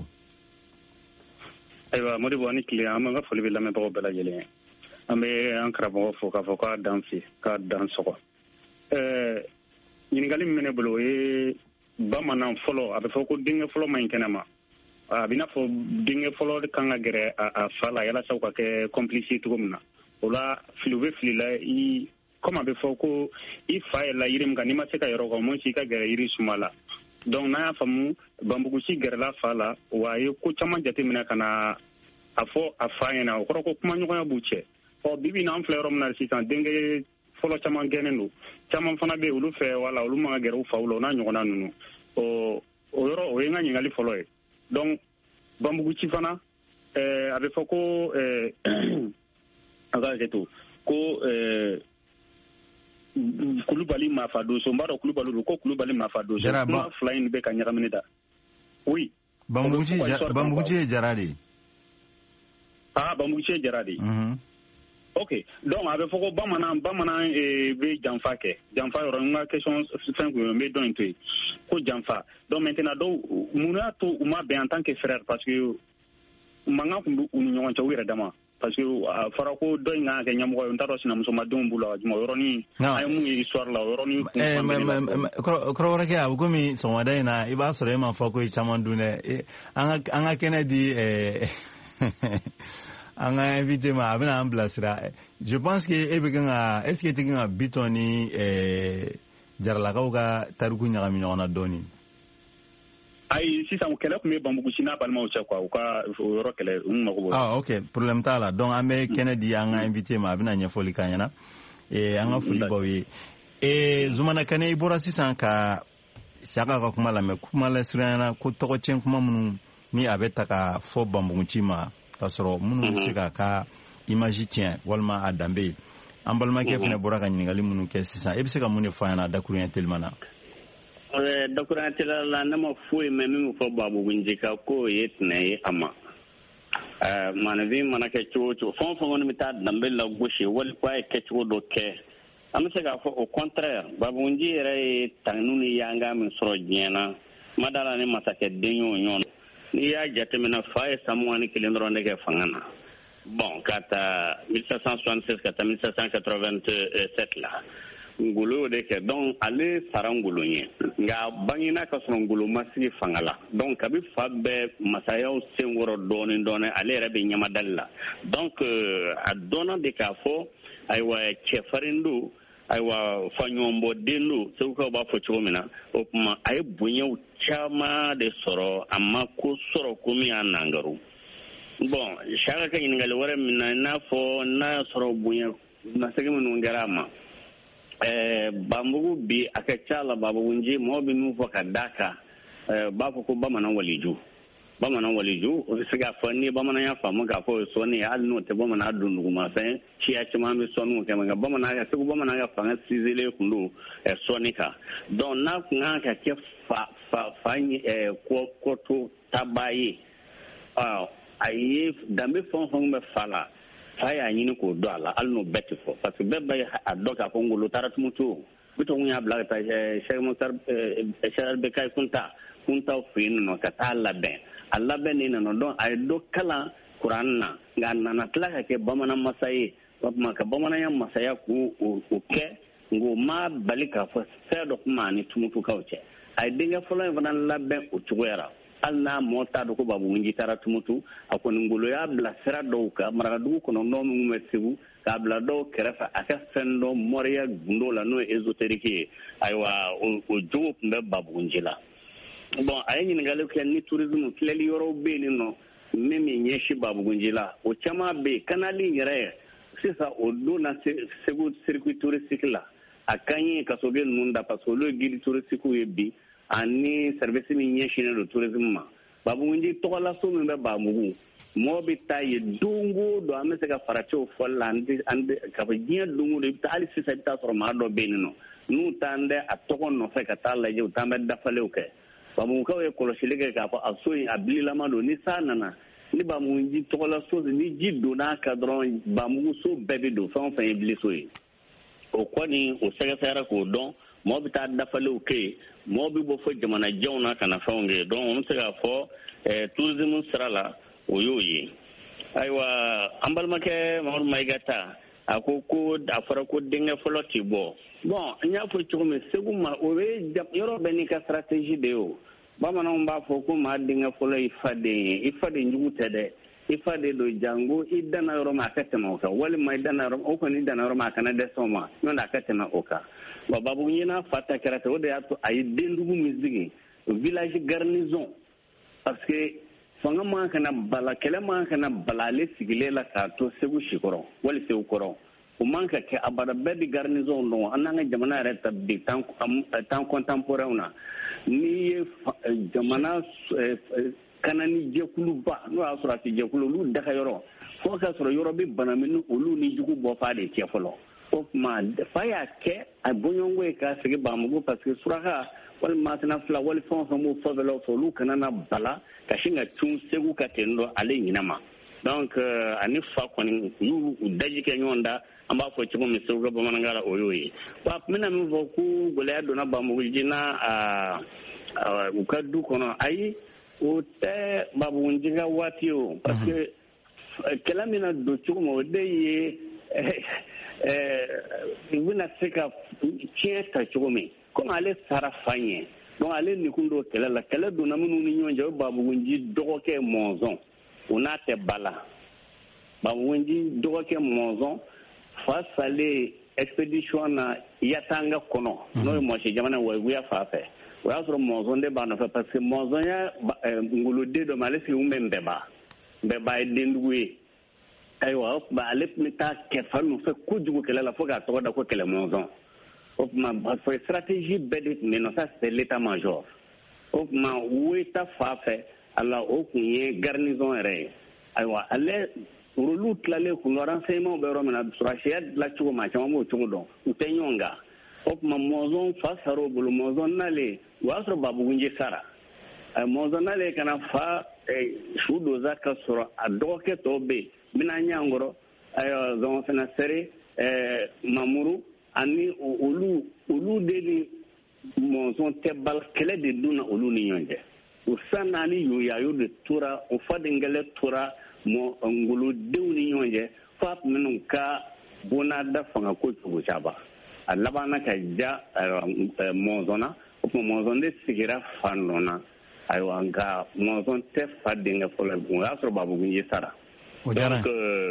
Ayiwa Modibo ni tile an ka foli bɛ lamɛnbagaw bɛɛ lajɛlen an bɛ an karamɔgɔ fo k'a fɔ k'a dan fi k'a dan sɔgɔ ɲininkali min bɛ ne bolo o ye bamanan fɔlɔ a bɛ fɔ ko denkɛ fɔlɔ ma ɲi kɛnɛ ma a bɛ n'a fɔ denkɛ fɔlɔ kan ka gɛrɛ a fa la yalasa u ka kɛ complice cogo min na o la fili u bɛ fili la i comme a bɛ fɔ ko i fa yɛrɛ yiri min kan n'i ma se ka yɔrɔ kan mun si ka gɛrɛ yiri suma la donc n'a y'a faamu banbugusi gɛrɛla fa la wa a ye ko caman jateminɛ ka na a fɔ a fa ɲɛna o kɔrɔ ko kumaɲɔgɔnya b'u cɛ bibi na an filɛ yɔrɔ min na sisan denkɛ fɔlɔ caman gɛnnen don caman fana bɛ olu fɛ wala olu ma gɛrɛ u faw la o n'a ɲɔgɔnna ninnu o yɔrɔ o ye n ka ɲininkali fɔlɔ ye donc banbuguci fana a bɛ fɔ ko a ka hakɛ to ko Kulubali Mafa Doso n b'a dɔn Kulubali don ko Kulubali Mafa Doso kuma fila in bɛ ka ɲagamini da oui banbuguci ye Jara de ye banbuguci ye Jara de ye ok donc a bɛ fɔ ko bamanan bɛ janfa kɛ janfa yɔrɔ n ka question fɛn kun ye n bɛ dɔn in to yen ko janfa donc maintenant dɔw mun y'a to u ma bɛn en tant que frère parce que mankan tun bɛ u ni ɲɔgɔn cɛ u yɛrɛ dama parce que a fɔra ko dɔ in kan ka kɛ ɲɛmɔgɔ ye n t'a dɔn sinamusomadenw b'u la juma yɔrɔnin an ye mun ye histoire la o yɔrɔnin kɔrɔkɛ a bɛ komi sɔgɔmada in na i b'a sɔrɔ e ma fɔ ko ye caman dun dɛ an ka kɛnɛ di an ka invité ma a bɛna an bilasira je pense que e bɛ kan ka est ce que e tɛ kan ka Bitɔn ni Jaralakaw ka tariku ɲagami ɲɔgɔn na dɔɔnin ayi sisan kɛlɛ tun bɛ banbugusi n'a balimaw cɛ quoi u ka yɔrɔ kɛlɛ n mago b'o ok problème t'a la donc an bɛ kɛnɛ di an ka invité ma a bɛna ɲɛfɔli k'an ɲɛna an ka foli b'aw ye Zumana Kane i bɔra sisan ka Saka ka kuma lamɛn kuma lasurunyana ko tɔgɔcɛn kuma minnu ni a bɛ ta ka fɔ banbuguci ma ka sɔrɔ minnu bɛ se k'a ka image tiɲɛ walima a danbe an balimakɛ fana bɔra ka ɲininkali minnu kɛ sisan e bɛ se ka mun de fɔ an ɲɛna dakuruɲɛ teliman na dakuruɲɛ teliman la ne ma foyi mɛn min fɔ Babugunji kan k'o ye tiɲɛ ye a ma maanifin mana kɛ cogo o cogo fɛn o fɛn kɔni bɛ taa danbe lagosi wali ko a ye kɛcogo dɔ kɛ an bɛ se k'a fɔ au contraire Babugunji yɛrɛ ye tanu ni yanga min sɔrɔ diɲɛ na ma da la ni masakɛ den y'o ɲɔgɔn n'i y'a jateminɛ fa ye san 21 dɔrɔn de kɛ fanga na bon ka taa 1776 ka taa 1787 la Ngolo y'o de kɛ donc ale sara Ngolo ɲɛ nka Baginda ka sɔrɔ Ngolo ma sigi fanga la donc kabi fa bɛ masayaw senkɔrɔ dɔɔnin dɔɔnin ale yɛrɛ bɛ ɲamadali la donc a dɔnna de k'a fɔ ayiwa cɛfarin don ayiwa faɲɔgɔnbɔden don segukaw b'a fɔ cogo min na o tuma a ye bonyaw caman de sɔrɔ a ma ko sɔrɔ ko min y'a nangaru bon Saka ka ɲininkali wɛrɛ min na i n'a fɔ n'a y'a sɔrɔ bonya nasegin minnu kɛra a ma Banbugu bi a ka ca la Babugunji mɔgɔ bɛ min fɔ ka d'a kan b'a fɔ ko bamanan waliju o bɛ se k'a fɔ ni bamanan y'a faamu k'a fɔ o ye sɔnni ye hali n'o tɛ bamanan don dugumafɛn siya caman bɛ sɔnniw kɛ nka bamanan ka fanga sinsinlen tun don sɔnni kan donc n'a kun kan ka kɛ fa kɔto taba ye a ye danbe fɛn o fɛn bɛ fa la fa y'a ɲini k'o dɔn a la hali n'o bɛɛ tɛ fɔ parce que bɛɛ bɛ a dɔn k'a fɔ Ngolo taara tumutu Bitɔn y'a bila ka taa Sɛki Bekayi Kuntaw fɛ yen nɔ ka taa labɛn a labɛn nin nana dɔn a ye dɔ kalan kuran na nka a nana tila ka kɛ bamanan masa ye o tuma ka bamananya masaya k'o kɛ nka o ma bali k'a fɔ fɛn dɔ kuma ani tumutukaw cɛ a ye denkɛ fɔlɔ in fana labɛn o cogoya la hali n'a mɔgɔ t'a dɔn ko Babugunji taara tumutu a kɔni Ngolo y'a bila sira dɔw kan marakadugu kɔnɔ minnu bɛ Segu k'a bila dɔw kɛrɛfɛ a ka fɛn dɔ mɔriya gundo la n'o ye ésotérique ye ayiwa o jogo tun bɛ Babugunji la bon a ye ɲininkali kɛ ni tourisme filɛli yɔrɔw bɛ yen nɔ min ɲɛsin Babugunji la o caman bɛ yen kanali yɛrɛ sisan o don na Segu circuit touristique la a ka ɲi ka sobe ninnu da parce que olu ye guide touristique ye bi ani service min ɲɛsinnen don tourisme ma Babugunji tɔgɔlaso min bɛ Bamugu mɔgɔ bɛ taa yen don o don an bɛ se ka faracɛw fɔli la ka fɔ diɲɛ don o don hali sisan i bɛ taa sɔrɔ maa dɔ bɛ yen nɔ n'u t'an dɛ a tɔgɔ nɔfɛ ka taa lajɛ u t'an bɛ dafalew kɛ Bamugukaw ye kɔlɔsili kɛ k'a fɔ a so in a bililama don ni san nana ni Bamugunji tɔgɔlaso ni ji donn'a kan dɔrɔn Bamugu so bɛɛ bɛ don fɛn o fɛn ye biliso ye o kɔni o sɛgɛsɛgɛra k'o dɔn mɔgɔ bɛ taa dafalew kɛ yen mɔgɔ bɛ bɔ fɔ jamanajanw na ka na fɛnw kɛ donc an bɛ se k'a fɔ tourisme sira la o y'o ye ayiwa an balimakɛ Mamadu Mayiga ta a ko a fɔra ko denkɛ fɔlɔ tɛ bɔ bon n y'a fɔ cogo min Segu ma o ye yɔrɔ bɛɛ n'i ka stratégie de ye o bamananw b'a fɔ ko maa denkɛ fɔlɔ i fa den ye i fa den jugu tɛ dɛ ifa de do jango idana yoro ma katema oka wali ma idana yoro o ko ni idana yoro ma kana de soma no da katema oka babu nyina fata karata o de ato ay dendugu mizigi village garnison parce que fanga ma kana bala kele ma kana bala le sigile la ka to segu shikoro wali segu koro o manka ke abada bedi garnison no ananga jamana reta bi tan contemporain na ni jamana kanani jekulu ba no asura ti jekulu lu daga yoro fo ka soro yoro bi banaminu olu ni jugu bo fa de tiefolo o ma fa ya ke abonyongo e ka sege ba mu parce que suraka wal matna fla wal fon mo fo velo fo lu kanana bala ka shinga tun segu ka tendo ale nyinama donc ani fa koni yu daji ke nyonda amba fo ci mo mi segu ba manangala oyoyi wa mina mi vo ku golaya dona ba mu jina ukadu kono ayi o te babu njinga wati o parce que kala mina do chumo de ye wina seka chieta chumi comme ale sara fanye donc ale nikundo kala do na munu ni nyonja babu nji dogoke monzon ona te bala babu nji dogoke monzon fa sale expedition na yatanga kono no mo che jamana wa guya fa fe wa soro monzon de ba na fa parce que monzon ya ngulu de do male si mbeba denduwe aywa ba ale mita ke falu fe kujugo kala la foga to da ko kele monzon op ma for stratégie bedit mais non ça c'est l'état major op ma weta fa fe ala o kunye garnison re aywa ale rulu tlale ku renseignement be romana surachia la chugo ma chama mo chugo don utenyonga op ma monzon fa saro bulu monzon nale wasro babu gunje sara monzon nale kana fa shudo zaka sura adoke tobe mina nyangoro ayo zon fena sere mamuru ani olu de ni monzon tebal kele de duna olu ni nyonje usana ni yoyayo de tura o fadengele tura mo ngulu dewni nyonje fat minun ka bonada fanga ko chaba alabana ka ja monzona o monzon de sigira fandona ayo anga monzon te fadenga fola asro babu ngi sara donc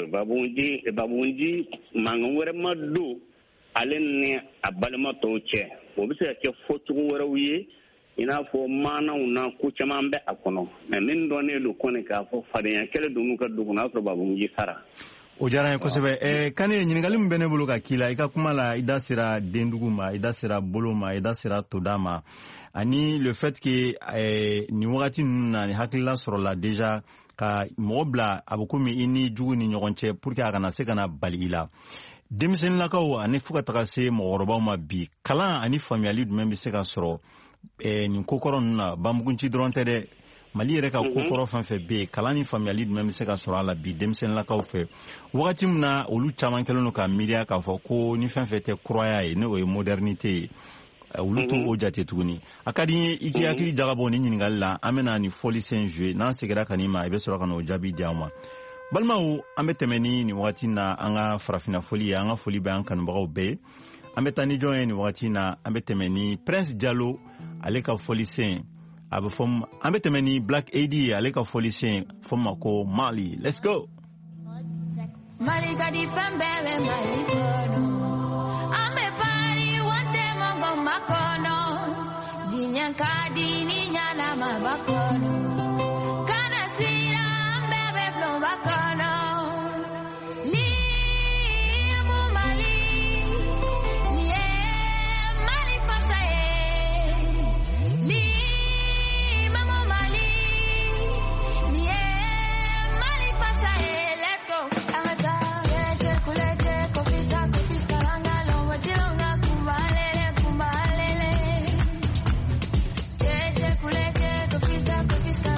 babunji mangwere madu alenne abalma to che o bi se ke fotu wore wiye ina fo mana una ku chamambe akono mais min donne lu kone ka fo fadenya kele dunu ka dugu na asro babunji sara o jara ko sebe kane nyingali mbene bulu ka kila ika kumala idasira denduguma idasira boloma idasira todama ani le fait que ni wakati nuna ni hakila soro la déjà ka mobla abukumi ini jugu ni nyogonche pour que agana se kana balila demisen lakaw ani fuka takase mogoroba ma bi kala ani familiali du membe se ka soro ni kokoro na bambugunci dronte de mali yɛrɛ ka kokɔrɔ fɛn fɛn bɛ yen kalan ni faamuyali jumɛn bɛ se ka sɔrɔ a la bi denmisɛnninlakaw fɛ wagati min na olu caman kɛlen don ka miiriya k'a fɔ ko ni fɛn fɛn tɛ kuraya ye n'o ye modernité ye olu to o jate tuguni a ka di n ye i k'i hakili jagabɔ ni ɲininkali la an bɛna ni fɔlisen jouer n'an seginna ka n'i ma i bɛ sɔrɔ ka n'o jaabi di an ma balimaw an bɛ tɛmɛ ni nin wagati na an ka farafina foli ye an ka foli bɛ an kanubagaw bɛɛ an bɛ taa ni jɔn ye nin wagati na an bɛ tɛmɛ ni Prince Diallo ale ka fɔlisen abe fom ambe temeni Black AD ale ka folisen foma ko Mali. Let's go. Mali ka di fambele Mali kono. Ambe pari wante mongo makono. Dinyanka di ninyana mabakono. Kana sira ambebe flow bakono. Fiscal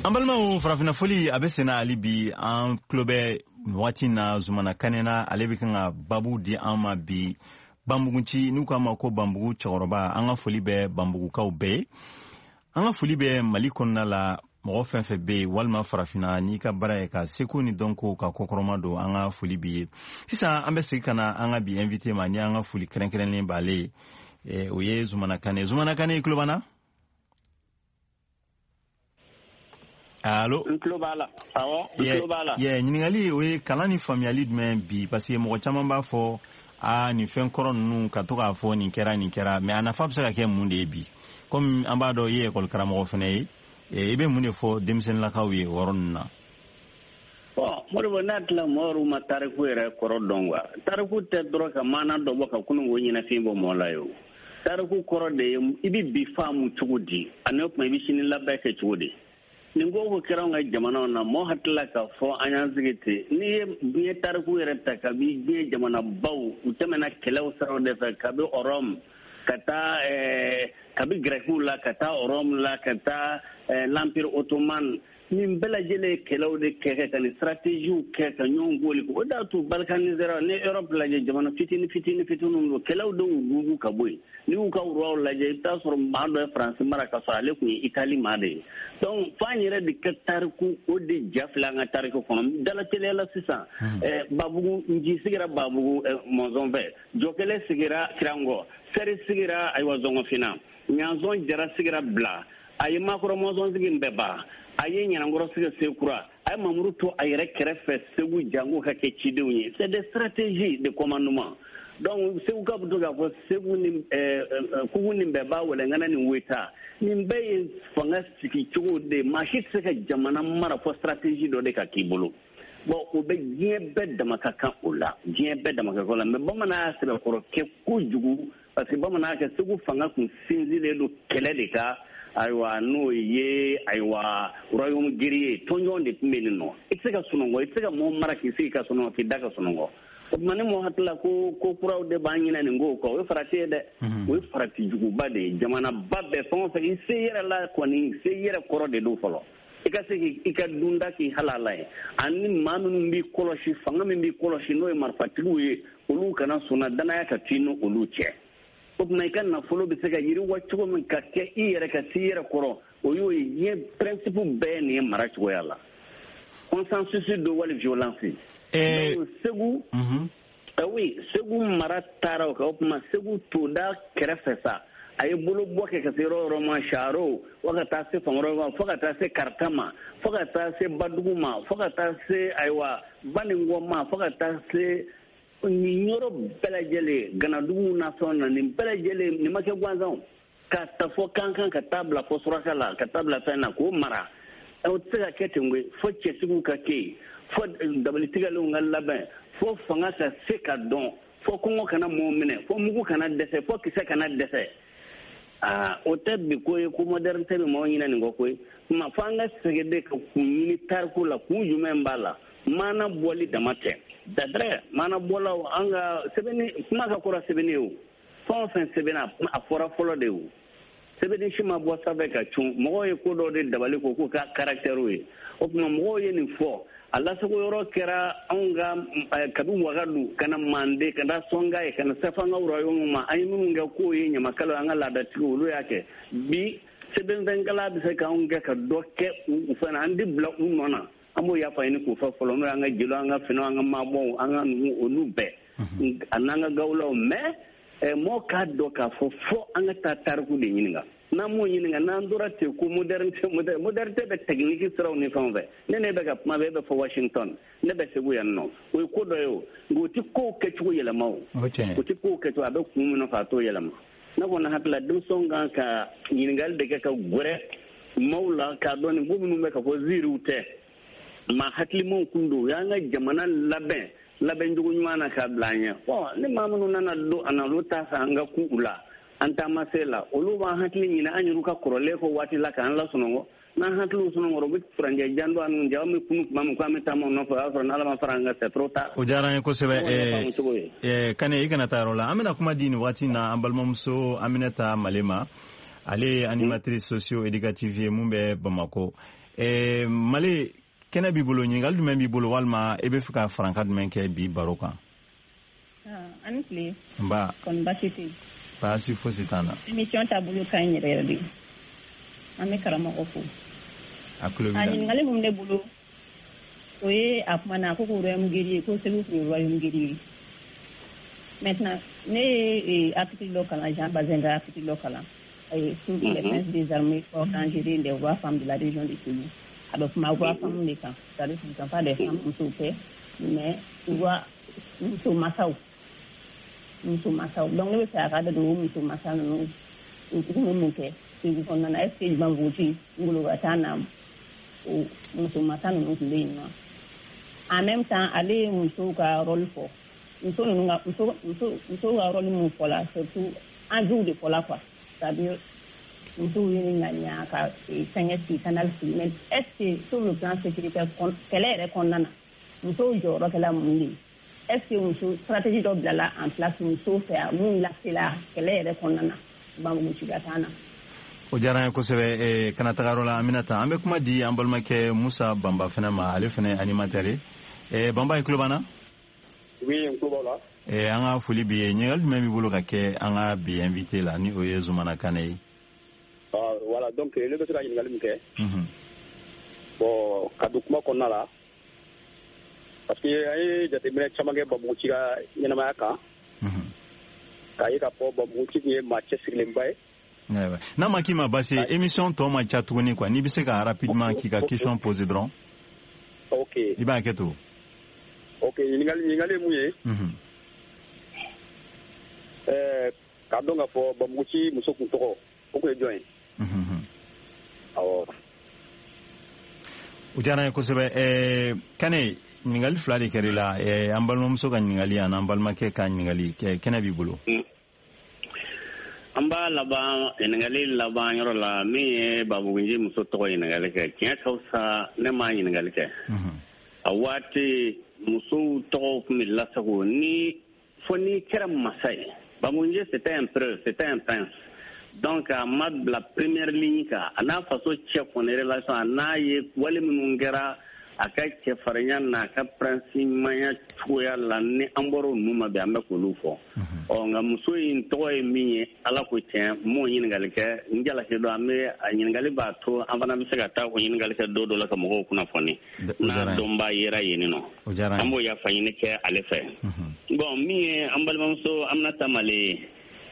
an balimaw farafina foli a bɛ senna hali bi an tulo bɛ waati na Zumana Kane na ale bɛ kan ka babu di an ma bi Banbugunci n'u k'a ma ko Banbugu cɛkɔrɔba an ka foli bɛ Banbugukaw bɛɛ ye an ka foli bɛ Mali kɔnɔna la mɔgɔ fɛn fɛn bɛ yen walima farafina n'i ka baara ye ka seko ni dɔnko ka kɔkɔrɔma don an ka foli b'i ye sisan an bɛ segin ka na an ka bi invité ma ni an ka foli kɛrɛnkɛrɛnlen b'ale ye o ye Zumana Kane Zumana Kane i tulo b'an na Allo Nklobala awo nklobala ɲininkali o ye kalan ni faamuyali jumɛn bi parce que mɔgɔ caman b'a fɔ nin fɛn kɔrɔ ninnu ka to k'a fɔ nin kɛra mais a nafa bɛ se ka kɛ mun de ye bi comme an b'a dɔn i ye école karamɔgɔ fana ye i bɛ mun de fɔ denmisɛnninlakaw ye o yɔrɔ ninnu na Modibo n'a tila mɔgɔw ma tariku yɛrɛ kɔrɔ dɔn wa tariku tɛ dɔrɔn ka maana dɔ bɔ ka kununko ɲɛnafin bɔ mɔgɔ la ye o tariku kɔrɔ de ye i bɛ bi faamu cogo di ani o tuma i bɛ sini labɛn kɛ cogo di nin ko kɛra an ka jamanaw na mɔgɔ hakilila ka fɔ an y'an sigi ten n'i ye tariku yɛrɛ ta kabi diɲɛ jamana baw u tɛmɛna kɛlɛw siraw de fɛ kabi Rome ka taa kabi Grɛkiw la ka taa Rome la ka taa l'Empire Ottoman nin bɛɛ lajɛlen ye kɛlɛw de kɛ ka nin stratégies kɛ ka ɲɔgɔn goli o de y'a to balkanisera ni Europe lajɛ jamana fitinin don kɛlɛw de y'u gugu ka bɔ yen n'i y'u ka wuraw lajɛ i bɛ taa sɔrɔ maa dɔ ye France mara ka sɔrɔ ale tun ye Italie maa de ye donc f'an yɛrɛ de kɛ tariku o de ja filɛ an ka tariku kɔnɔ dalateliya la sisan Babugu Nji sigira Babugu Mɔnzɔn fɛ Jɔkɛlɛ sigira Kirangɔ Sɛri sigira ayiwa Zɔngɔfina Ɲanzɔn Jara sigira Bila a ye Makɔrɔ Mɔnzɔn sigi bɛɛ ba a ye Ɲanankɔrɔ sigi Sekura a ye Mamuru to a yɛrɛ kɛrɛfɛ Segu jango ka kɛ cidenw ye c'est des stratégies de commandement donc Segu ka bɛ to k'a fɔ Segu ni Kugu ni bɛɛ ba Wɛlɛngana ni Weta nin bɛɛ ye fanga sigi cogo de maa si tɛ se ka jamana mara fɔ stratégie dɔ de ka k'i bolo bon o bɛ diɲɛ bɛɛ dama ka kan o la diɲɛ bɛɛ dama ka kan o la mais bamanan y'a sɛbɛkɔrɔ kɛ kojugu parce que bamanan y'a kɛ Segu fanga kun sinsinlen don kɛlɛ de kan ayiwa n'o ye ayiwa royaume guerrier tɔnjɔn de tun bɛ nin nɔ i tɛ se ka sunɔgɔ i tɛ se ka mɔgɔ mara k'i sigi ka sunɔgɔ k'i da ka sunɔgɔ o tuma ne mɔgɔ hakilila ko kuraw de b'an ɲinɛ nin ko kɔ o ye farati ye dɛ o ye farati juguba de ye jamanaba bɛɛ fɛn o fɛn i se yɛrɛ la kɔni se yɛrɛ kɔrɔ de don fɔlɔ i ka se k'i ka dunda k'i halala ye ani maa minnu b'i kɔlɔsi fanga min b'i kɔlɔsi n'o ye marifatigiw ye olu kana sɔnna danaya ka to i n'olu cɛ o tuma i ka nafolo bɛ se ka yiriwa cogo min ka kɛ i yɛrɛ ka se i yɛrɛ kɔrɔ o y'o ye diɲɛ principe bɛɛ nin ye mara cogoya la consensus don wali violence Segu oui Segu mara taara o kan o tuma Segu toda kɛrɛfɛ sa a ye bolo bɔ kɛ ka se yɔrɔ yɔrɔ ma Charo fo ka taa se Famɔrɔ ma fo ka taa se Karata ma fo ka taa se Badugu ma fo ka taa se ayiwa Baningɔ ma fo ka taa se nin yɔrɔ bɛɛ lajɛlen Ganadugu na fɛnw na nin bɛɛ lajɛlen nin ma kɛ gansan ka taa fɔ Kankan ka taa bila fɔ Suraka la ka taa bila fɛn na k'o mara o tɛ se ka kɛ ten koyi fo cɛtigiw ka kɛ yen fo dabalitigɛlenw ka labɛn fo fanga ka se ka dɔn fo kɔngɔ kana mɔgɔw minɛ fo mugu kana dɛsɛ fo kisɛ kana dɛsɛ o tɛ bi ko ye ko modernité bɛ mɔgɔw ɲinɛ nin kɔ koyi ma fo an ka segin de ka kun ɲini tariku la kun jumɛn b'a la maana bɔli dama tɛ dadrɛ maana bɔlaw an ka sɛbɛnni kuma ka kɔrɔ sɛbɛnni ye o fɛn o fɛn sɛbɛnna a fɔra fɔlɔ de o sɛbɛnni si ma bɔ sanfɛ ka cun mɔgɔw ye ko dɔ de dabali ko k'u ka caractère ye o tuma mɔgɔw ye nin fɔ a lasago yɔrɔ kɛra anw ka kabi Wagadu kana Mande kana Songa ye kana Safanga royaume ma an ye minnu kɛ k'o ye ɲamakalaw an ka laadatigiw olu y'a kɛ bi sɛbɛnfɛnkala bɛ se k'anw kɛ ka dɔ kɛ u fana an de bila u nɔ na an b'o yafa ɲini k'u fɛ fɔlɔ n'o y'an ka jeliw an ka finɛw an ka maabɔw an ka numu olu bɛɛ a n'an ka gawulaw mais mɔgɔ k'a dɔn k'a fɔ fo an ka taa tariku de ɲininka n'an m'o ɲininka n'an tora ten ko modernité bɛ technique siraw ni fɛnw fɛ ne bɛ ka kuma bɛ e bɛ fɔ Washington ne bɛ Segu yan nɔ o ye ko dɔ ye o nka o tɛ kow kɛcogo yɛlɛma o o tɛ kow kɛcogo a bɛ kun min fɛ a t'o yɛlɛma ne kɔni hakilila denmisɛnw kan ka ɲininkali de kɛ ka gɛrɛ maaw la k'a dɔn nin ko minnu bɛ ka fɔ ziiriw tɛ maa hakilimaw kun don o y'an ka jamana labɛn cogo ɲuman na k'a bila an ɲɛ ni maa minnu nana don a na olu t'a fɛ an ka ku u la an taama se la olu b'an hakili ɲini an yɛrɛ ka kɔrɔlen ko waati la k'an lasunɔgɔ n'an hakiliw sunɔgɔ u bɛ furancɛ jan don an nun ja an bɛ kunu tuma min k'an bɛ taama nɔfɛ o y'a sɔrɔ n'Ala ma fara an kan c'est trop tard. O diyara an ye kosɛbɛ Kane i kana taa yɔrɔ la an bɛna kuma di nin waati na an balimamuso Aminata Malema ale ye animatrice socio-éducative ye mun bɛ Bamako Mali kena b'i bolo ɲininkali jumɛn b'i bolo walima e bɛ fɛ ka faranka jumɛn kɛ bi baro kan? Ani tile. Nba. Kɔni baasi tɛ yen. Baasi fosi t'an na. Émission taabolo ka ɲi yɛrɛ yɛrɛ de. An bɛ karamɔgɔ fo. A tulo b'i la. Ɲininkali min bɛ ne bolo o ye a kuma na ko royaume-uni ko Segu tun ye royaume-uni. Maintenant ne ye article dɔ kalan Jean Bazinga article dɔ kalan sur les princes des armées forts dangereux des rois femmes de la région de Segu. A bɛ kuma roi femmes de kan, c'est-à-dire ce ne sont pas des femmes musow tɛ mais roi muso masaw. Donc ne bɛ fɛ a ka da don o muso masa ninnu u bɛ mun kɛ Segu kɔnɔna na est-ce que jumɛn b'o ci ngolo ka taa na o muso masa ninnu tun bɛ yen nɔ. En même temps ale ye musow ka rôle fɔ. Muso ka rôle mun fɔ la surtout enjeux de fɔ la quoi, c'est-à-dire musow ye ŋaniya ka fɛngɛ sigi canal sigi mais est-ce que sur le plan sécuritaire kɛlɛ yɛrɛ kɔnɔna na musow jɔyɔrɔ kɛla mun de ye? Est-ce que muso stratégie dɔ bilala en place musow fɛ mun lasela kɛlɛ yɛrɛ kɔnɔna na Banbugu Cigata na? O diyara n ye kosɛbɛ kana taga yɔrɔ la Aminata an bɛ kuma di an balimakɛ Musa Banba fana ma ale fana animateur ye Banba i tulo b'an na? Oui n tulo b'aw la. An ka foli bi ye ɲininkali jumɛn b'i bolo ka kɛ an ka bi invité la ni o ye Zumana Kane ye? Voilà donc ne bɛ se ka ɲininkali min kɛ bon ka don kuma kɔnɔna la parce que an ye jateminɛ caman kɛ Banbugu Ci ka ɲɛnamaya kan k'a ye k'a fɔ Banbugu Ci tun ye maa cɛsirilenba ye. N'a ma k'i ma basi émission tɔ ma ca tuguni quoi n'i bɛ se ka rapidement k'i ka question poser dɔrɔn. Ok. I b'a kɛ to. Ok ɲininkali ye mun ye. K'a dɔn k'a fɔ Banbugu Ci muso kun tɔgɔ o kun ye jɔn ye? Awɔ. O diyara n ye kosɛbɛ Kane ɲininkali fila de kɛra i la an balimamuso ka ɲininkali ani an balimakɛ ka ɲininkali kɛnɛ b'i bolo. An b'a laban ɲininkali laban yɔrɔ la min ye Banbugunci muso tɔgɔ ɲininkali kɛ tiɲɛ ka fisa ne m'a ɲininkali kɛ. A waati musow tɔgɔw tun bɛ lasago fo ni kɛra masa ye. Banbugunci c'était un preux, c'était un prince. Donc a ma bila première ligne kan a n'a faso cɛ kɔni relation a n'a ye wale minnu kɛra a ka cɛfarinya n'a ka prince-maya cogoya la ni an bɔra o ninnu ma bɛn an bɛ k'olu fɔ. Nka muso in tɔgɔ ye min ye ala ko tiɲɛ m'o ɲininkali kɛ n jalaki dɔn an bɛ a ɲininkali b'a to an fana bɛ se ka taa o ɲininkali kɛ don dɔ la ka mɔgɔw kunnafoni n'a dɔnbaa yera yen nɔ an b'o yafa ɲini kɛ ale fɛ. Bon min ye an balimamuso Aminata Male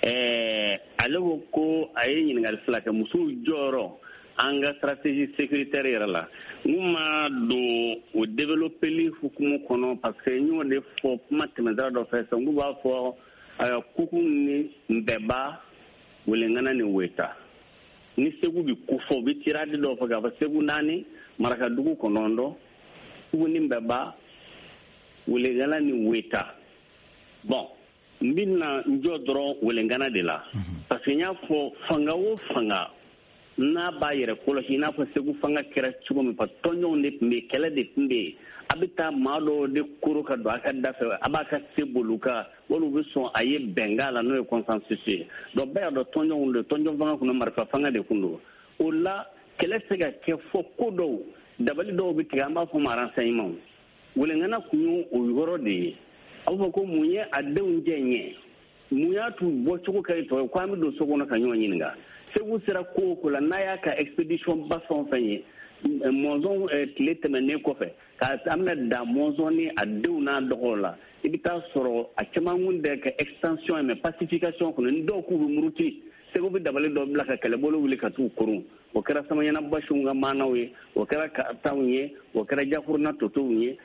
ale ko a ye ɲininkali fila kɛ musow jɔyɔrɔ an ka stratégie sécuritaire yɛrɛ la n ma don o développeli hukumu kɔnɔ parce que n y'o de fɔ kuma tɛmɛsira dɔ fɛ sisan n b'a fɔ kuku ni Nbɛba Welengana ni Weta ni Segu bi kofɔ u bɛ tirade dɔw fɔ k'a fɔ Segu 4 Marakadugu 9 Kuku ni Nbɛba Welengana ni Weta bon n bɛna n jɔ dɔrɔn Welengana de la parce que n y'a fɔ fanga o fanga n'a b'a yɛrɛ kɔlɔsi i n'a fɔ Segu fanga kɛra cogo min parce que tɔnjɔnw de tun bɛ yen kɛlɛ de tun bɛ yen a bɛ taa maa dɔw de koro ka don a ka da fɛ a b'a ka se boli ka wali u bɛ sɔn a ye bɛnkan la n'o ye consensus ye donc bɛɛ y'a dɔn tɔnjɔnw de tɔnjɔn fanga kun don marifa fanga de kun don o la kɛlɛ tɛ se ka kɛ fɔ ko dɔw dabali dɔw bɛ tigɛ an b'a fɔ ma renseignement Welengana kun ye o yɔrɔ de ye a b'a fɔ ko mun ye a denw jɛ ɲɛ mun y'a t'u bɔcogo ka ye tɔ ye ko an bɛ don so kɔnɔ ka ɲɔgɔn ɲininka Segu sera ko o ko la n'a y'a ka expédition ba fɛn o fɛn ye mɔnzɔn tile tɛmɛnen kɔfɛ k'a an bɛna dan mɔnzɔn ni a denw n'a dɔgɔw la i bɛ taa sɔrɔ a caman kun tɛ ka extension ye mais pacification kɔnɔ ni dɔw k'u bɛ muruti Segu bɛ dabali dɔ bila ka kɛlɛbolo wuli ka t'u koron o kɛra Samaɲana Basiw ka maanaw ye o kɛra Kaataw ye o kɛra Jakuruna Totow ye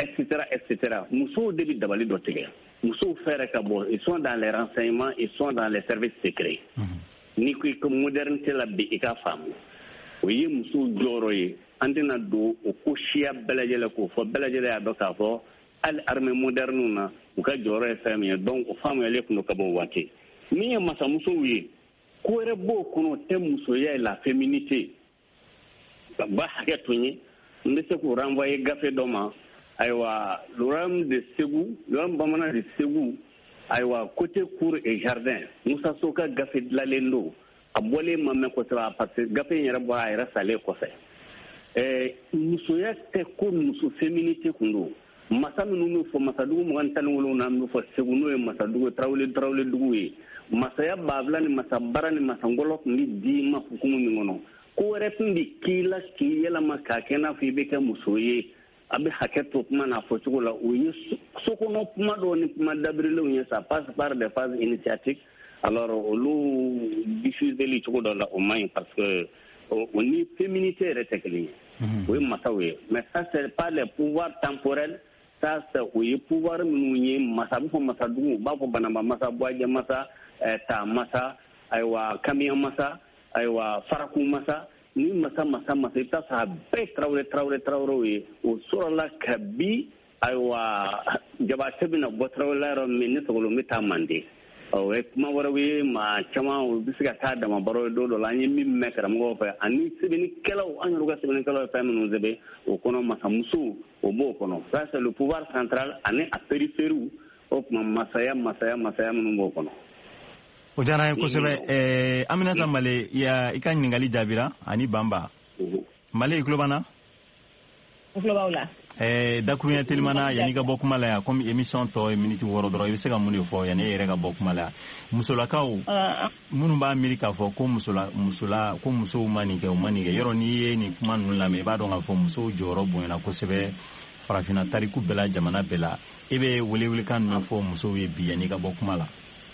etc. Musow de bɛ dabali dɔ tigɛ musow fɛrɛ ka bɔ ils sont dans les renseignements ils sont dans les services secrets. Ni ko i ka modernité la bi i ka faamu o ye musow jɔyɔrɔ ye an tɛna don o ko siya bɛɛ lajɛlen k'o fɔ bɛɛ lajɛlen y'a dɔn k'a fɔ hali armée moderne na u ka jɔyɔrɔ ye fɛn min ye donc o faamuyalen tun don ka bɔ o waati min ye masamusow ye ko wɛrɛ b'o kɔnɔ o tɛ musoya ye la féminité ba hakɛ to n ye n bɛ se k'o renvoyer gafe dɔ ma ayiwa le royaume de Segu le royaume bamanan de Segu ayiwa côté cour et jardin Musa Sow ka gafe dilanlen don a bɔlen ma mɛn kosɛbɛ parce que gafe in yɛrɛ bɔra a yɛrɛ salen kɔfɛ musoya tɛ ko muso féminité kun don masa minnu bɛ fɔ masadugu 27 na min fɔ Segu n'o ye masadugu Tarawele dugu ye masaya Babila ni masa Bara ni masa Ngɔlɔ kun bɛ di ma hukumu min kɔnɔ ko wɛrɛ tun bɛ k'i la k'i yɛlɛma k'a kɛ n'a fɔ i bɛ kɛ muso ye a bɛ hakɛ to kuma n'a fɔcogo la o ye sokɔnɔ kuma dɔw ni kuma dabirilenw ye ça passe par des phases initiatiques alors olu diffuseli cogo dɔ la o man ɲi parce que o ni féminité yɛrɛ tɛ kelen ye o ye masaw ye mais ça c'est pas les pouvoirs temporels ça c'est o ye pouvoir minnu ye masa bɛ fɔ masadugu u b'a fɔ Banamba masa Buwajɛ masa Ta masa ayiwa Kamiya masa ayiwa Faraku masa ni masa i bɛ taa sɔrɔ a bɛɛ Tarawelew ye o sɔrɔla ka bi ayiwa Jabate bɛna bɔ Tarawele la yɔrɔ min ne tɔgɔlen bɛ taa Mande o ye kuma wɛrɛw ye maa caman u bɛ se ka taa dama baro ye don dɔ la an ye min mɛn karamɔgɔw fɛ ani sɛbɛnnikɛlaw an yɛrɛ ka sɛbɛnnikɛlaw ye fɛn minnu sɛbɛn o kɔnɔ masamusow o b'o kɔnɔ ça c'est le pouvoir central ani a périphérie o tuma masaya minnu b'o kɔnɔ. O diyara n ye kosɛbɛ Aminata Male i ka ɲininkali jaabira ani Banba Male i tulo b'an na? N tulo b'aw la. Dakuruɲɛ telimana yanni ka bɔ kuma la yan comme émission tɔ ye minute 6 dɔrɔn i bɛ se ka mun de fɔ yanni e yɛrɛ ka bɔ kuma la musolakaw minnu b'a miiri k'a fɔ ko ko musow ma nin kɛ u ma nin kɛ yɔrɔ n'i ye nin kuma ninnu lamɛn i b'a dɔn k'a fɔ musow jɔyɔrɔ bonyana kosɛbɛ farafinna tariku bɛɛ la jamana bɛɛ la e bɛ welewelekan min fɔ musow ye bi yanni ka bɔ kuma la.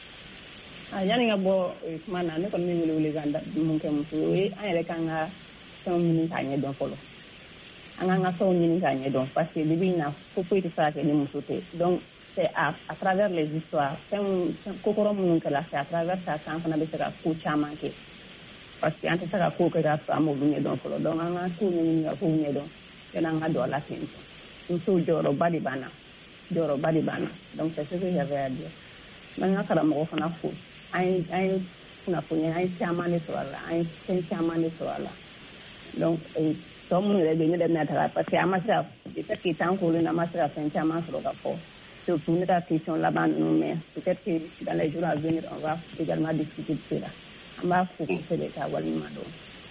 Yani ka bɔ kuma na ne kɔni bɛ welewelekan mun kɛ musow ye an yɛrɛ kan ka fɛnw ɲini k'a ɲɛdɔn fɔlɔ. An kan ka fɛnw ɲini k'a ɲɛdɔn parce que bi in na ko foyi tɛ se ka kɛ ni muso tɛ donc c'est à travers les histoires ko kɔrɔ minnu kɛra c'est à travers ça an fana bɛ se ka ko caman kɛ parce que an tɛ se ka ko kɛ k'a sɔrɔ an m'olu ɲɛdɔn fɔlɔ donc an ka ko ɲini ka kow ɲɛdɔn yanni an ka don a la ten tɔ musow jɔyɔrɔba de b'an na donc c'est ce que j'avais à dire n ka karamɔgɔ fana fo an ye kunnafoni an ye caman de sɔrɔ a la an ye fɛn caman de sɔrɔ a la donc tɔ minnu yɛrɛ bɛ yen ne yɛrɛ bɛna taga parce que an ma se ka peut-être que temps kolen an ma se ka fɛn caman sɔrɔ ka fɔ surtout ne ka question laban ninnu mais peut-être que dans les jours à venir on va également discuter de cela an b'a fo kosɛbɛ k'a waleɲuman dɔn.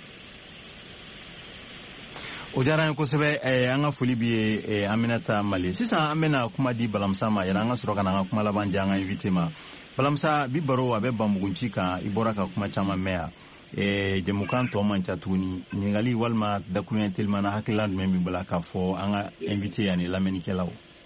O diyara n ye kosɛbɛ an ka foli b'i ye Aminata Male sisan an bɛna kuma di Balamusa ma yanni an ka sɔrɔ ka na an ka kuma laban di an ka invité ma Balamusa bi baro a bɛ Banbugunci kan i bɔra ka kuma caman mɛn yan jɛmukan tɔ man ca tuguni ɲininkali walima dakuruɲɛ telimana hakilila jumɛn b'i bolo k'a fɔ an ka invité yanni lamɛnnikɛlaw.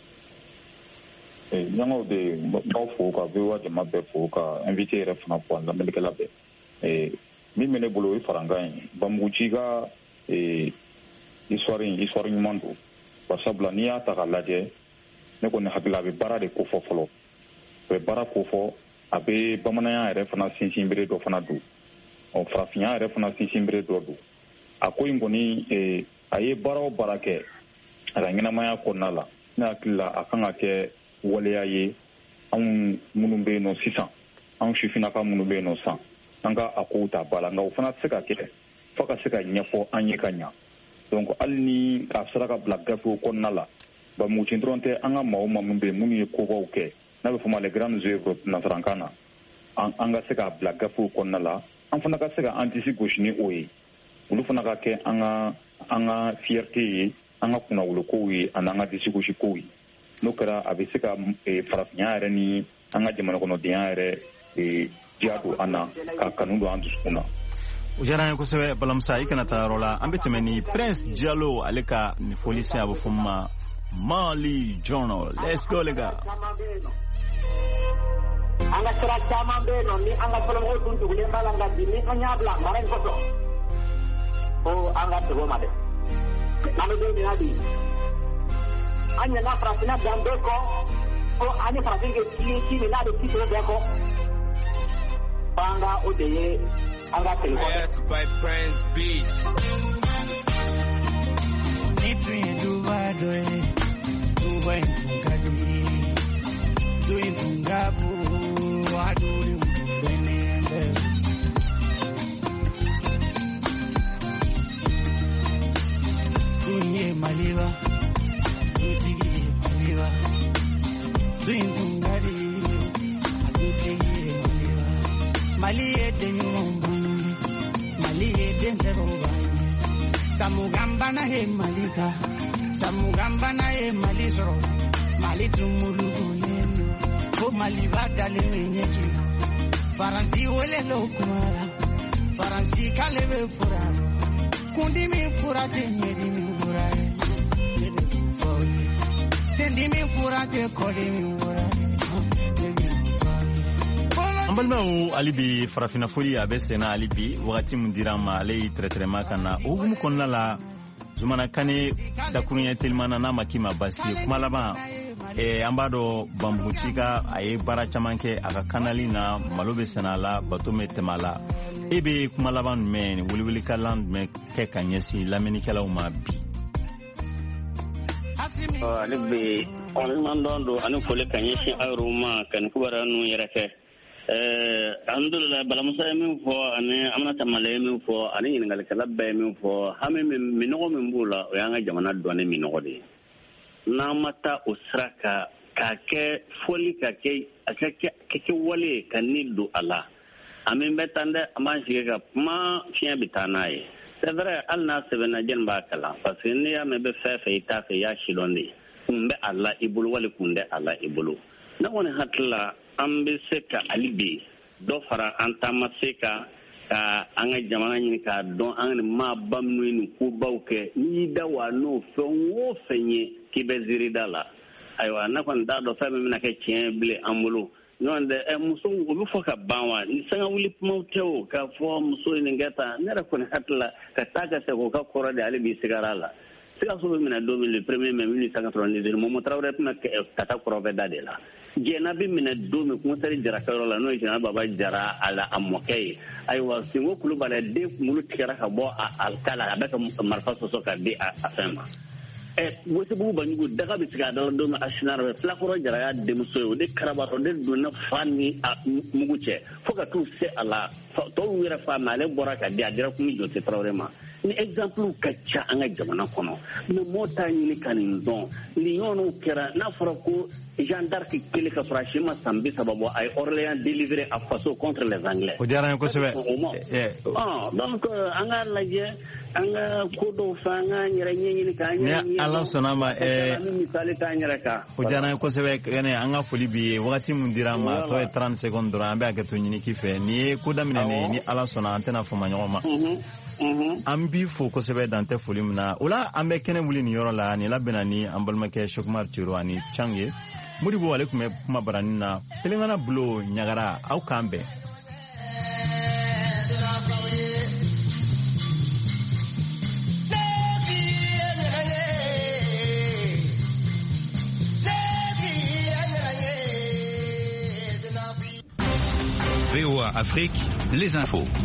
ɲɛŋaw de b'aw fo ka VOA jama bɛɛ fo ka invité yɛrɛ fana fo an lamɛnnikɛla bɛɛ min bɛ ne bolo o ye farankan ye Banbugunci ka histoire ɲuman don barisabula n'i y'a ta k'a lajɛ ne kɔni hakili a bɛ baara de kofɔ fɔlɔ a bɛ baara kofɔ a bɛ bamananya yɛrɛ fana sinsinbere dɔ fana don farafinya yɛrɛ fana sinsinbere dɔ don a ko in kɔni a ye baara o baara kɛ a ka ɲɛnamaya kɔnɔna la ne hakili la a kan ka kɛ waleya ye anw minnu bɛ yen nɔ sisan anw sifinnaka minnu bɛ yen nɔ sisan an ka a kow ta ba la nka o fana tɛ se ka kɛ fo ka se ka ɲɛfɔ an ye ka ɲa donc hali ni a sera ka bila gafew kɔnɔna la Banbugunci dɔrɔn tɛ an ka maa o maa minnu bɛ yen minnu ye kobaw kɛ n'a bɛ fɔ ma les grandes œuvres nansarakan na an ka se k'a bila gafew kɔnɔna la an fana ka se ka an disi gosi ni o ye olu fana ka kɛ an ka fierté ye an ka kunnawolokow ye ani an ka disi gosi kow ye n'o kɛra a bɛ se ka farafinya yɛrɛ ni an ka jamana kɔnɔdenya yɛrɛ diya don an na ka kanu don an dusukun na. O diyara n ye kosɛbɛ Balamusa i kana taa yɔrɔ la an bɛ tɛmɛ ni Prince Diallo ale ka nin foli se a bɛ fɔ ma Mali Journal let's go lega. An ka sira caman bɛ yen nɔ ni an ka fɔlɔmɔgɔw tun tugulen b'a la nka bi ni an y'a bila mara in kɔsɔ ko an ka sɛbɛn ma dɛ an bɛ don min na bi an ɲɛna farafinna dan bɛɛ kɔ ko an ni farafin kɛ ci min n'a bɛ ci tɔw bɛɛ kɔ fo an ka o de ye an ka telefɔni. Maliwa, Mali Samugambana he malika, Samugambana he malisro, Malitu Muluguneno, O Malivada Lemenyeki, Faransi Wele Lokumara, Faransi Kaleve Furaro, Kundimi Furate, Nedimi Furare, Sendimi Furate, Kodimi Furare. Ambalmao alibi farafina foli abesena alibi wakati mundirama alei tretrema kana ugumu konna la zumana kane da kunya telmana na makima basi kuma laba ambado bambutika aye bara chamanke aka kanali na malobe senala batome temala ebe kuma laba men wuli kaland me ke kanyesi lameni kala umabi alibi on mandondo anu fole kanyesi aruma kan kubara nu yereke alhamdulillah balamusa min fo ani amna tamale min fo ani ngal kala be min fo hame min no min bula o yanga jamana do ne min no de na mata usraka ka ke foli ka ke wale kanidu ala amin betande amanji ga ma fien bitanaye c'est vrai alna sebena jenba kala parce que ni ya me be fe ita fe ya shiloni kumbe alla ibulu wale kunde alla ibulu na woni hatla ambe seka alibi do fara antama seka ka anga jamana ni ka don an ma bamnu ni ku bawke ni da wa no fenwo fenye kibeziri dala aywa na kon da do fa me na ke tien ble amulu non de muso wo foka banwa ni sanga wuli mawtewo ka fo muso ni ngata nera kon hatla ka taga se ko ka koro de alibi sigarala sika so me na do le premier ministre 1990 mo trawre na kata koro be dadela jena bi mina do me ko sari jara ka rola no jena baba jara ala amokai aywa singo kulu bala de mulu tikara ka bo alkala abaka marfa so ka de afema wote bu bangu daga bi tiga do me ashinar be flakoro jara ya de muso de karabato de do na fani muguche foka tu se ala to wira fa male boraka de adira ku mi jote problema ni exemple kacha anga jamana kono no mota ni kanin don ni yono kera na farako Jeanne d'Arc kele ka frashima sambi sababu ay Orléans délivré à Faso contre les Anglais. O jaran ko sebe. Donc anga laje anga kodo fanga nyere nyenyi ka nyenyi. Allah sonama misali ka nyere ka. O jaran ko sebe kene anga foli bi wakati mundira ma to 30 secondes dura ambe agato nyini kife ni ko damine ni Allah sona antena fo manyoma. Ambi fo ko sebe dante foli muna ola ambe kene muli ni yoro la ni labena ni ambalma ke Shokmar Tirwani change Muribo alaikum kuma baranina pelengana bulo nyagara au kambe VOA Afrique, les infos.